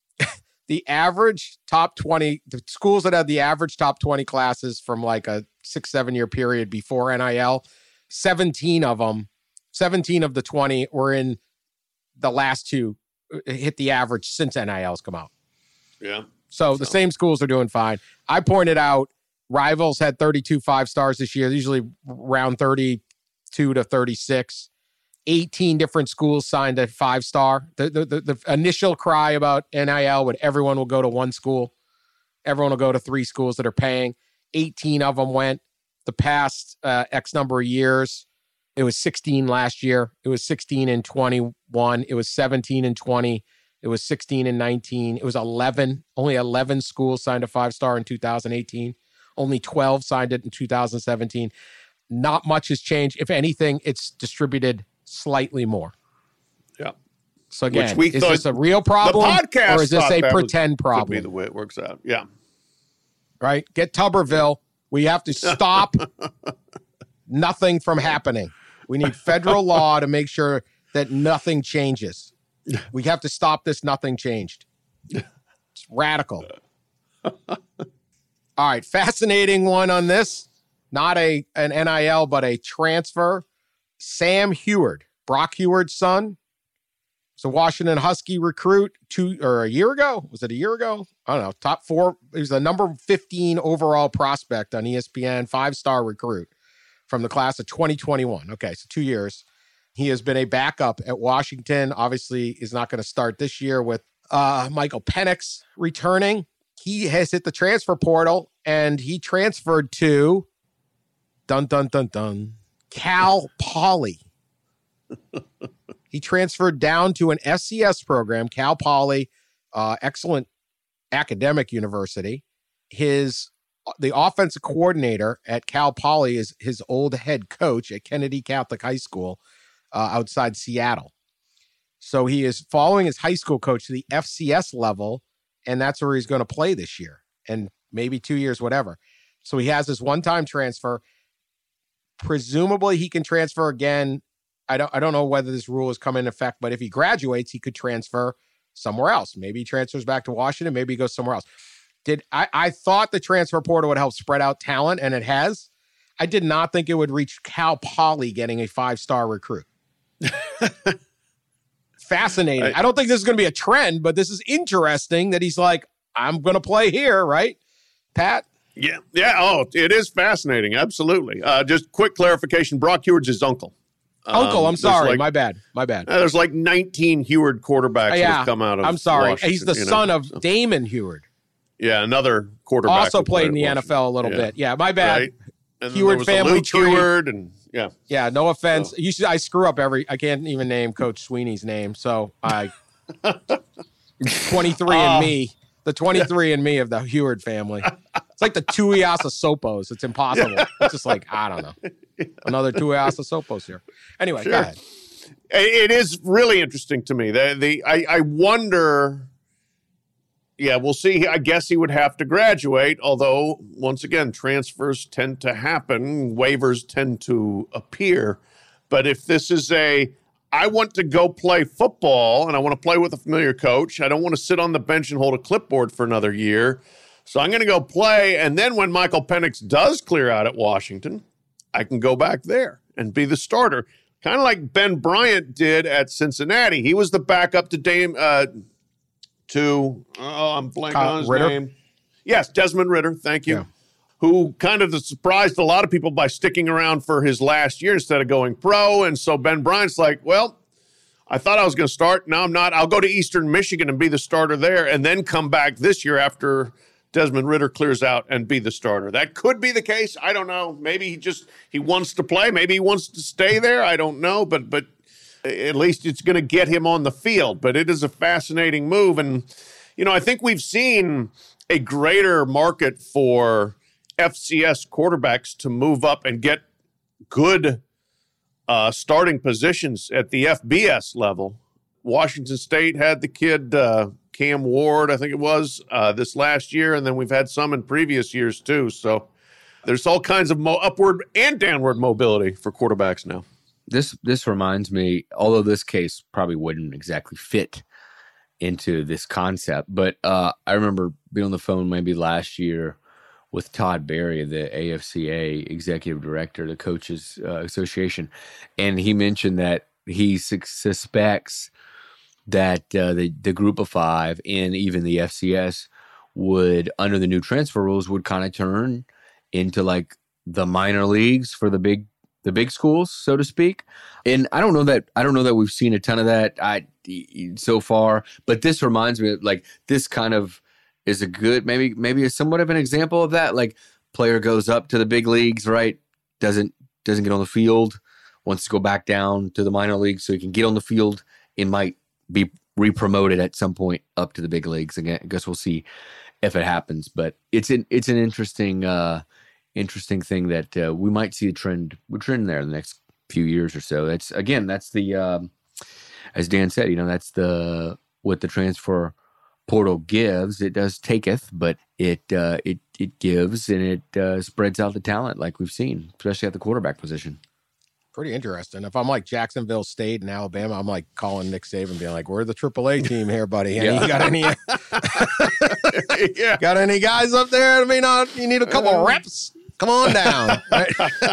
top 20, the schools that had the average top 20 classes from like a 6-7 year period before NIL. 17 of the 20 were in the last 2 hit the average since NIL's come out. Yeah. So the same schools are doing fine. I pointed out Rivals had 32 5-stars this year, usually around 32 to 36. 18 different schools signed a 5-star. The initial cry about NIL would everyone will go to one school. Everyone will go to 3 schools that are paying. 18 of them went. The past X number of years, it was 16 last year. It was 16 in 21. It was 17 in 20. It was 16 and 19. It was 11. Only 11 schools signed a 5-star in 2018. Only 12 signed it in 2017. Not much has changed. If anything, it's distributed slightly more. Yeah. So again, is this a real problem or is this a pretend problem? Could be the way it works out. Yeah. Right? Get Tuberville. We have to stop nothing from happening. We need federal law to make sure that nothing changes. We have to stop this nothing changed. It's radical. All right, fascinating one on this. Not an NIL, but a transfer. Sam Heward, Brock Heward's son. It's a Washington Husky recruit a year ago. Was it a year ago? I don't know. Top 4. He was the number 15 overall prospect on ESPN, 5-star recruit from the class of 2021. Okay, so 2 years. He has been a backup at Washington. Obviously, is not going to start this year with Michael Penix returning. He has hit the transfer portal, and he transferred to Cal Poly. He transferred down to an FCS program, Cal Poly, excellent academic university. The offensive coordinator at Cal Poly is his old head coach at Kennedy Catholic High School outside Seattle. So he is following his high school coach to the FCS level, and that's where he's going to play this year and maybe 2 years, whatever. So he has this one-time transfer. Presumably he can transfer again. I don't know whether this rule has come into effect, but if he graduates, he could transfer somewhere else. Maybe he transfers back to Washington. Maybe he goes somewhere else. I thought the transfer portal would help spread out talent, and it has. I did not think it would reach Cal Poly getting a 5-star recruit. Fascinating. I don't think this is going to be a trend, but this is interesting that he's like, I'm going to play here, right, Pat? Yeah. Oh, it is fascinating. Absolutely. Just quick clarification. Brock Huard's his uncle. I'm sorry. My bad. There's like 19 Huard quarterbacks that have come out of I'm sorry. Washington, he's the son of Damon Huard. Yeah, another quarterback. Also played in the NFL a little bit. Yeah, my bad. Right. And Huard family tree. Huard and Yeah, no offense. So. I screw up I can't even name Coach Sweeney's name, so I 23andMe, the 23andMe of the Huard family. It's like the Tuiasosopo's. It's impossible. It's just like, I don't know. Another Tuiasosopo's here. Anyway, sure. Go ahead. It is really interesting to me. I wonder, we'll see. I guess he would have to graduate, although, once again, transfers tend to happen. Waivers tend to appear. But if this is I want to go play football, and I want to play with a familiar coach. I don't want to sit on the bench and hold a clipboard for another year. So I'm going to go play, and then when Michael Penix does clear out at Washington, I can go back there and be the starter. Kind of like Ben Bryant did at Cincinnati. He was the backup to I'm blanking on his name. Yes, Desmond Ridder, thank you. Yeah. Who kind of surprised a lot of people by sticking around for his last year instead of going pro. And so Ben Bryant's like, well, I thought I was going to start. Now I'm not. I'll go to Eastern Michigan and be the starter there and then come back this year after Desmond Ridder clears out and be the starter. That could be the case. I don't know. Maybe he wants to play. Maybe he wants to stay there. I don't know. But at least it's going to get him on the field. But it is a fascinating move. And, I think we've seen a greater market for FCS quarterbacks to move up and get good starting positions at the FBS level. Washington State had the kid Cam Ward, I think it was, this last year, and then we've had some in previous years too. So there's all kinds of upward and downward mobility for quarterbacks now. This reminds me, although this case probably wouldn't exactly fit into this concept, but I remember being on the phone maybe last year with Todd Berry, the AFCA executive director, the Coaches Association, and he mentioned that he suspects that the Group of Five and even the FCS would, under the new transfer rules, would kind of turn into like the minor leagues for the big schools, so to speak. And I don't know that we've seen a ton of that so far. But this reminds me of, like, this kind of is a good, maybe a somewhat of an example of that. Like, player goes up to the big leagues, right? Doesn't get on the field, wants to go back down to the minor leagues so he can get on the field and might be re-promoted at some point up to the big leagues. Again, I guess we'll see if it happens. But it's an interesting thing that we might see a trend. We're trending there in the next few years or so. That's the as Dan said, that's what the transfer portal gives. It does taketh, but it gives, and it spreads out the talent like we've seen, especially at the quarterback position. Pretty interesting. If I'm like Jacksonville State in Alabama, I'm like calling Nick Saban, being like, "We're the AAA team here, buddy. You got any? Got any guys up there? You need a couple reps. Come on down." Right?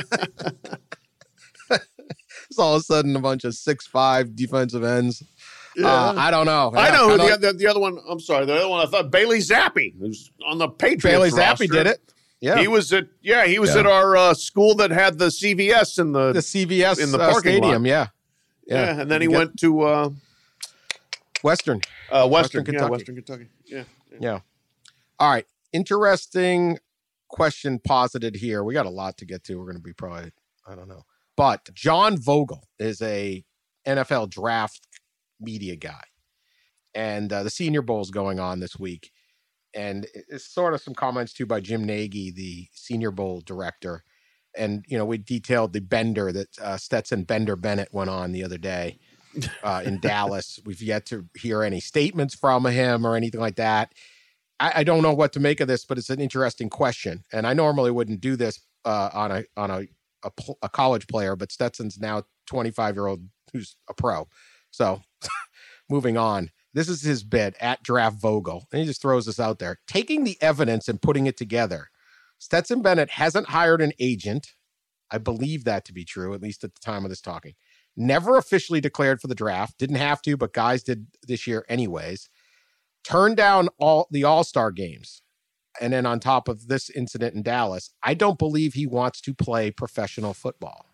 It's all of a sudden a bunch of 6'5" defensive ends. Yeah. I don't know. I know who the other one. I'm sorry, the other one. I thought Bailey Zappi, who's on the Patriots. Bailey roster. Zappi did it. Yeah, he was at at our school that had the CVS in the CVS in the parking stadium. lot. Yeah. And then he went to Western Kentucky. Kentucky. Western Kentucky. Yeah. All right. Interesting question posited here. We got a lot to get to. We're going to be probably, I don't know. But John Vogel is a NFL draft media guy. And the Senior Bowl is going on this week. And it's sort of some comments, too, by Jim Nagy, the Senior Bowl director. And, we detailed the bender that Stetson Bender Bennett went on the other day in Dallas. We've yet to hear any statements from him or anything like that. I don't know what to make of this, but it's an interesting question. And I normally wouldn't do this on a college player, but Stetson's now 25-year-old who's a pro. So moving on. This is his bit at Draft Vogel. And he just throws this out there. Taking the evidence and putting it together. Stetson Bennett hasn't hired an agent. I believe that to be true, at least at the time of this talking. Never officially declared for the draft. Didn't have to, but guys did this year anyways. Turned down all the All-Star games. And then on top of this incident in Dallas, I don't believe he wants to play professional football.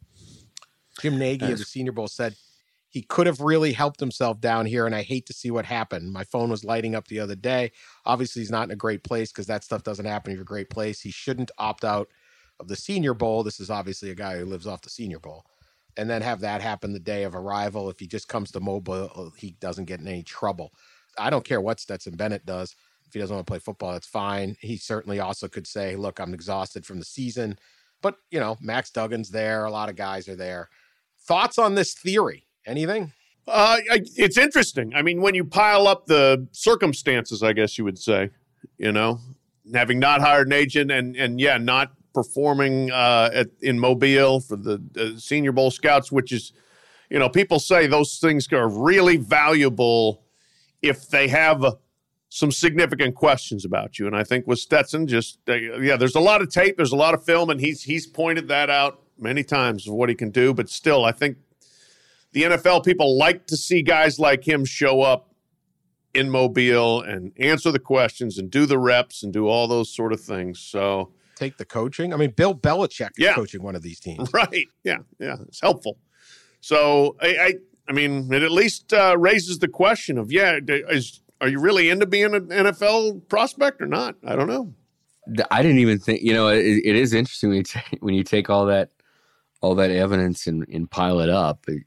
Jim Nagy of the Senior Bowl said he could have really helped himself down here, and I hate to see what happened. My phone was lighting up the other day. Obviously, he's not in a great place because that stuff doesn't happen in a great place. He shouldn't opt out of the Senior Bowl. This is obviously a guy who lives off the Senior Bowl. And then have that happen the day of arrival. If he just comes to Mobile, he doesn't get in any trouble. I don't care what Stetson Bennett does. If he doesn't want to play football, that's fine. He certainly also could say, look, I'm exhausted from the season. But, Max Duggan's there. A lot of guys are there. Thoughts on this theory? Anything? It's interesting. I mean, when you pile up the circumstances, I guess you would say, having not hired an agent and not performing in Mobile for the Senior Bowl scouts, which is, people say those things are really valuable if they have some significant questions about you. And I think with Stetson, there's a lot of tape, there's a lot of film, and he's pointed that out many times of what he can do. But still, I think the NFL people like to see guys like him show up in Mobile and answer the questions and do the reps and do all those sort of things. So take the coaching. I mean, Bill Belichick is coaching one of these teams. Right. Yeah. It's helpful. So, I mean, it at least raises the question of, are you really into being an NFL prospect or not? I don't know. I didn't even think, it is interesting when you take all that evidence and pile it up. It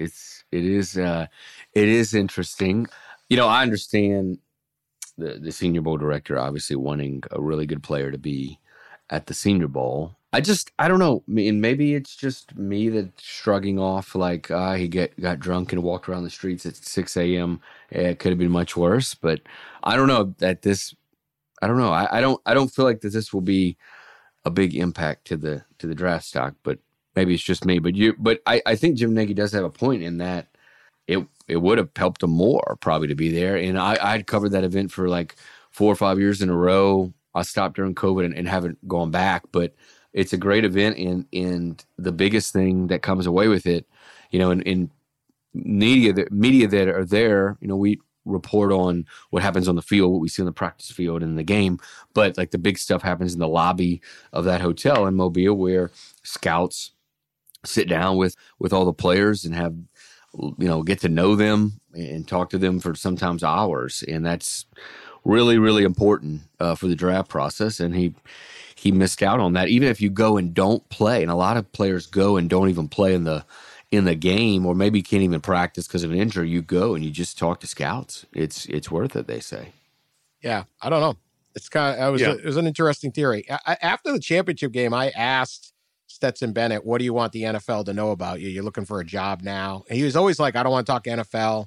is interesting. I understand the Senior Bowl director obviously wanting a really good player to be at the Senior Bowl. I don't know. And maybe it's just me that's shrugging off like he got drunk and walked around the streets at 6 a.m. It could have been much worse, but I don't know that this. I don't know. I don't feel like that this will be a big impact to the draft stock, but maybe it's just me. But I think Jim Nagy does have a point in that it would have helped him more probably to be there. And I'd covered that event for like 4 or 5 years in a row. I stopped during COVID and haven't gone back, but it's a great event. And the biggest thing that comes away with it, in media that are there, we report on what happens on the field, what we see on the practice field and in the game. But like the big stuff happens in the lobby of that hotel in Mobile where scouts sit down with all the players and have, get to know them and talk to them for sometimes hours. And that's really, really important for the draft process. And he missed out on that. Even if you go and don't play, and a lot of players go and don't even play in the game, or maybe can't even practice because of an injury, you go and you just talk to scouts. It's worth it, they say. Yeah, I don't know. It's it was an interesting theory. After the championship game, I asked Stetson Bennett, what do you want the NFL to know about you? You're looking for a job now. And he was always like, I don't want to talk NFL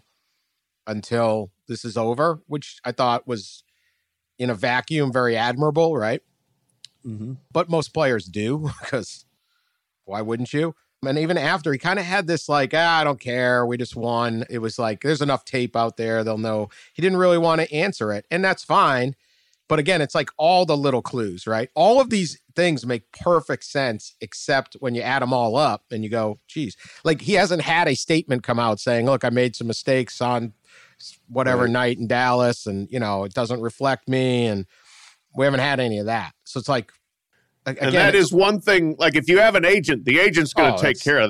until this is over, which I thought was in a vacuum very admirable, right? Mm-hmm. But most players do, because why wouldn't you? And even after, he kind of had this like, I don't care, we just won. It was like, there's enough tape out there, they'll know. He didn't really want to answer it, and that's fine. But again, it's like all the little clues, right? All of these things make perfect sense, except when you add them all up and you go, geez. Like, he hasn't had a statement come out saying, look, I made some mistakes on whatever night in Dallas, and, it doesn't reflect me, and we haven't had any of that. So it's like, again, and that is one thing, like if you have an agent, the agent's going to take care of that.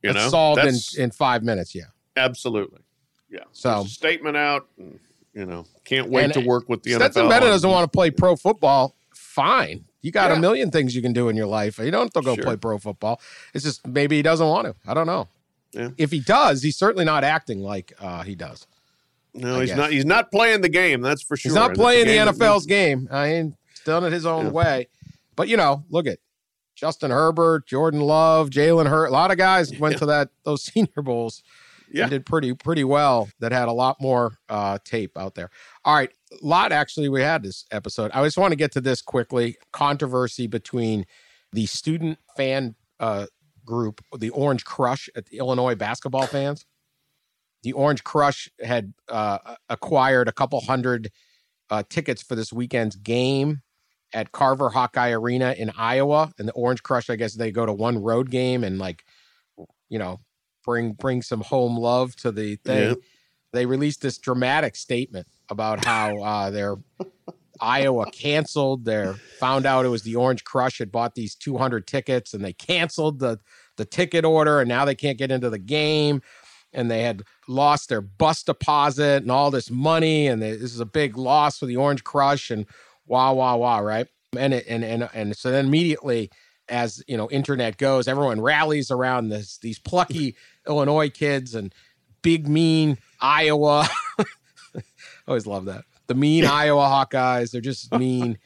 You know, solved in 5 minutes. Yeah, absolutely. Yeah. So just a statement out. And, you know, can't wait to work with the NFL. Stetson Bennett doesn't want to play pro football. Fine. You got Yeah. a million things you can do in your life. You don't have to go play pro football. It's just maybe he doesn't want to. I don't know. Yeah. If he does, he's certainly not acting like he does. No, he's not. He's not playing the game. That's for sure. He's not playing the NFL's game. I mean, he's done it his own way. But, you know, look at Justin Herbert, Jordan Love, Jalen Hurts. A lot of guys went to those Senior Bowls and did pretty well that had a lot more tape out there. All right. A lot, actually, we had this episode. I just want to get to this quickly. Controversy between the student fan group, the Orange Crush at the Illinois basketball fans. The Orange Crush had acquired a couple hundred tickets for this weekend's game at Carver Hawkeye Arena in Iowa. And the Orange Crush, I guess they go to one road game and, like, you know, bring some home love to the thing. Yeah. They released this dramatic statement about how their Iowa canceled. Found out it was the Orange Crush had bought these 200 tickets and they canceled the ticket order, and now they can't get into the game. And they had lost their bus deposit and all this money, and this is a big loss for the Orange Crush, and wah, right? And so then immediately, as you know, internet goes, everyone rallies around these plucky Illinois kids and big mean Iowa. Always love that. The mean Iowa Hawkeyes. They're just mean.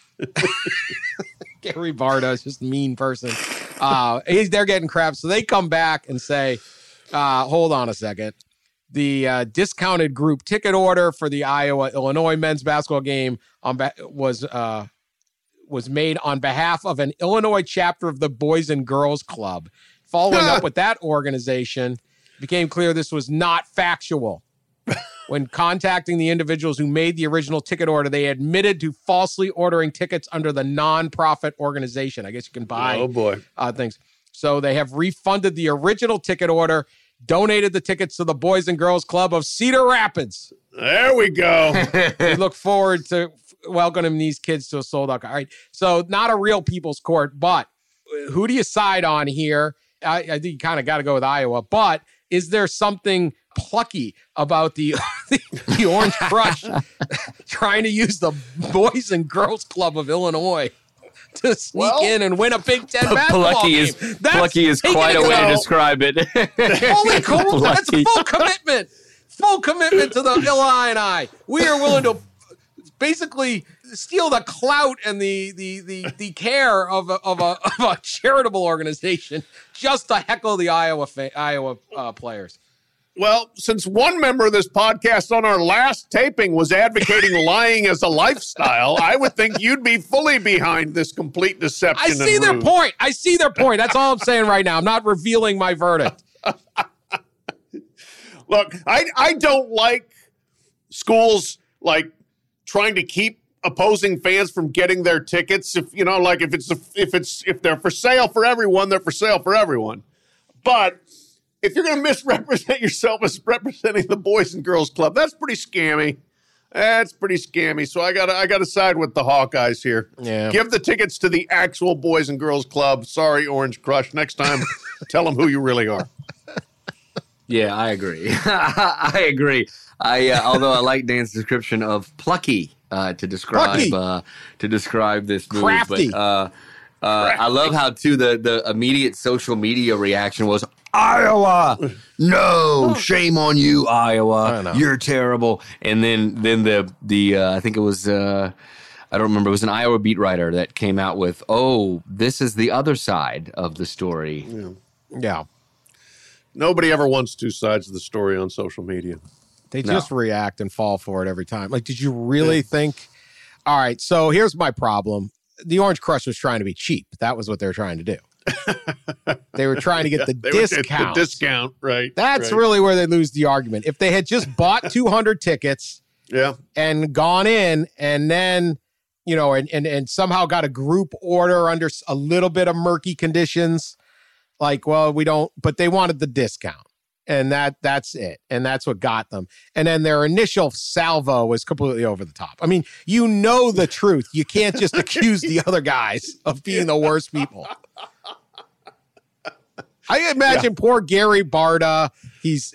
Gary Barta is just a mean person. They're getting crap. So they come back and say, hold on a second. The discounted group ticket order for the Iowa-Illinois men's basketball game was made on behalf of an Illinois chapter of the Boys and Girls Club. Following up with that organization, it became clear this was not factual. When contacting the individuals who made the original ticket order, they admitted to falsely ordering tickets under the nonprofit organization. I guess you can buy things. So they have refunded the original ticket order, donated the tickets to the Boys and Girls Club of Cedar Rapids. There we go. We look forward to welcoming these kids to a sold-out. All right, so not a real people's court, but who do you side on here? I think you kind of got to go with Iowa, but is there something plucky about the Orange Crush trying to use the Boys and Girls Club of Illinois to sneak in and win a Big Ten basketball game? Plucky is quite a way to describe it. Holy cool! That's full commitment. Full commitment to the Illini. We are willing to basically steal the clout and the care of a charitable organization just to heckle the Iowa players. Well, since one member of this podcast on our last taping was advocating lying as a lifestyle, I would think you'd be fully behind this complete deception. I see their point. That's all I'm saying right now. I'm not revealing my verdict. Look, I don't like schools like trying to keep opposing fans from getting their tickets. If they're for sale for everyone, they're for sale for everyone. But if you're going to misrepresent yourself as representing the Boys and Girls Club, that's pretty scammy. So I gotta side with the Hawkeyes here. Yeah. Give the tickets to the actual Boys and Girls Club. Sorry, Orange Crush. Next time, tell them who you really are. Yeah, I agree. I agree. Although I like Dan's description of plucky to describe this move. Crafty. But I love how too the immediate social media reaction was, Iowa, no, shame on you, Iowa. You're terrible. And then the I think it was I don't remember. It was an Iowa beat writer that came out with, "Oh, this is the other side of the story." Yeah. Nobody ever wants two sides of the story on social media. They just react and fall for it every time. Like, did you really think? All right, so here's my problem. The Orange Crush was trying to be cheap. That was what they were trying to do. They were trying to get the discount. The discount, right. That's really where they lose the argument. If they had just bought 200 tickets and gone in and then, you know, and somehow got a group order under a little bit of murky conditions, like, well, we don't, but they wanted the discount. And that's it. And that's what got them. And then their initial salvo was completely over the top. I mean, you know the truth. You can't just accuse the other guys of being the worst people. I imagine poor Gary Barta. He's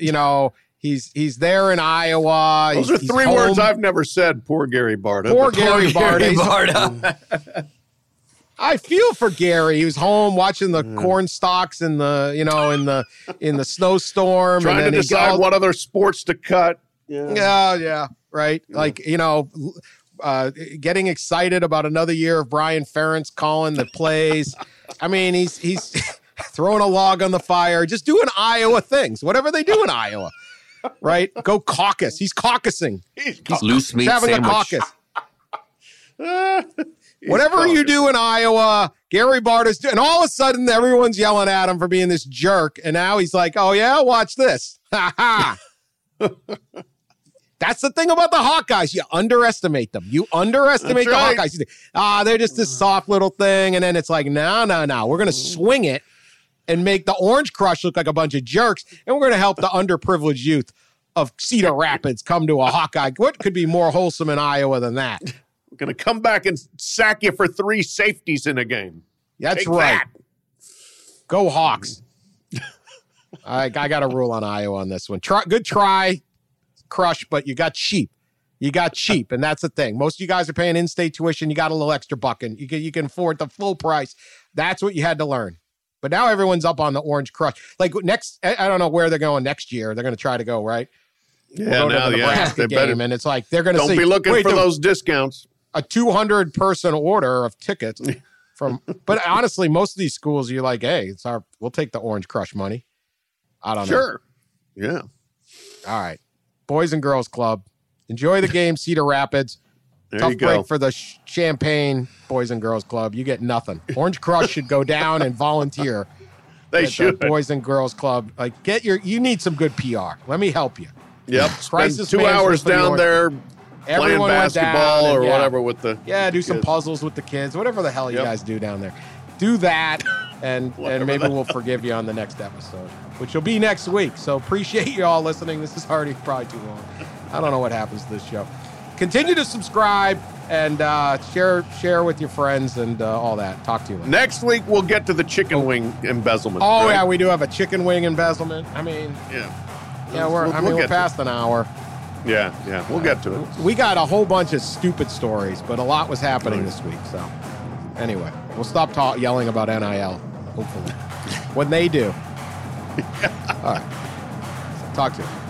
there in Iowa. Those are three words I've never said. Poor Gary Barta. Poor Gary Barta. I feel for Gary. He was home watching the corn stalks in the in the snowstorm, trying and to decide what other sports to cut. Yeah, right. Yeah. Like getting excited about another year of Brian Ferentz calling the plays. I mean, he's throwing a log on the fire, just doing Iowa things, whatever they do in Iowa. Right? Go caucus. He's caucusing. He's loose meat having sandwich. a caucus. Whatever you do in Iowa, Gary Barta's doing, and all of a sudden everyone's yelling at him for being this jerk. And now he's like, oh yeah, watch this. Ha ha. That's the thing about the Hawkeyes. You underestimate them. You underestimate the Hawkeyes. You think, they're just this soft little thing. And then it's like, no. We're going to swing it and make the Orange Crush look like a bunch of jerks. And we're going to help the underprivileged youth of Cedar Rapids come to a Hawkeye. What could be more wholesome in Iowa than that? We're going to come back and sack you for 3 safeties in a game. That's Take right. that. Go Hawks. I got a rule on Iowa on this one. Good try, Crush, but you got cheap. And that's the thing. Most of you guys are paying in-state tuition. You got a little extra buck, and you can afford the full price. That's what you had to learn. But now everyone's up on the Orange Crush. Like next, I don't know where they're going next year. They're going to try to go, right? Yeah, now, Nebraska game, and it's like they're going to don't be looking for those discounts. A 200-person order of tickets from, but honestly, most of these schools, you're like, hey, we'll take the Orange Crush money. I don't know. Sure. Yeah. All right. Boys and Girls Club. Enjoy the game, Cedar Rapids. There you go. Tough break for the Champaign Boys and Girls Club. You get nothing. Orange Crush should go down and volunteer. They should. The Boys and Girls Club. Like, you need some good PR. Let me help you. Yep. Spend 2 hours down there playing basketball or whatever with the do some puzzles with the kids, whatever the hell you guys do down there. Do that, and maybe we'll forgive you on the next episode, which will be next week. So appreciate you all listening. This is already probably too long. I don't know what happens to this show. Continue to subscribe and share with your friends and all that. Talk to you later. Next week, we'll get to the chicken wing embezzlement. Oh, right? Yeah, we do have a chicken wing embezzlement. I mean, we're past an hour. Yeah, we'll get to it. We got a whole bunch of stupid stories, but a lot was happening this week. So anyway, we'll stop yelling about NIL, hopefully, when they do. All right. Talk to you.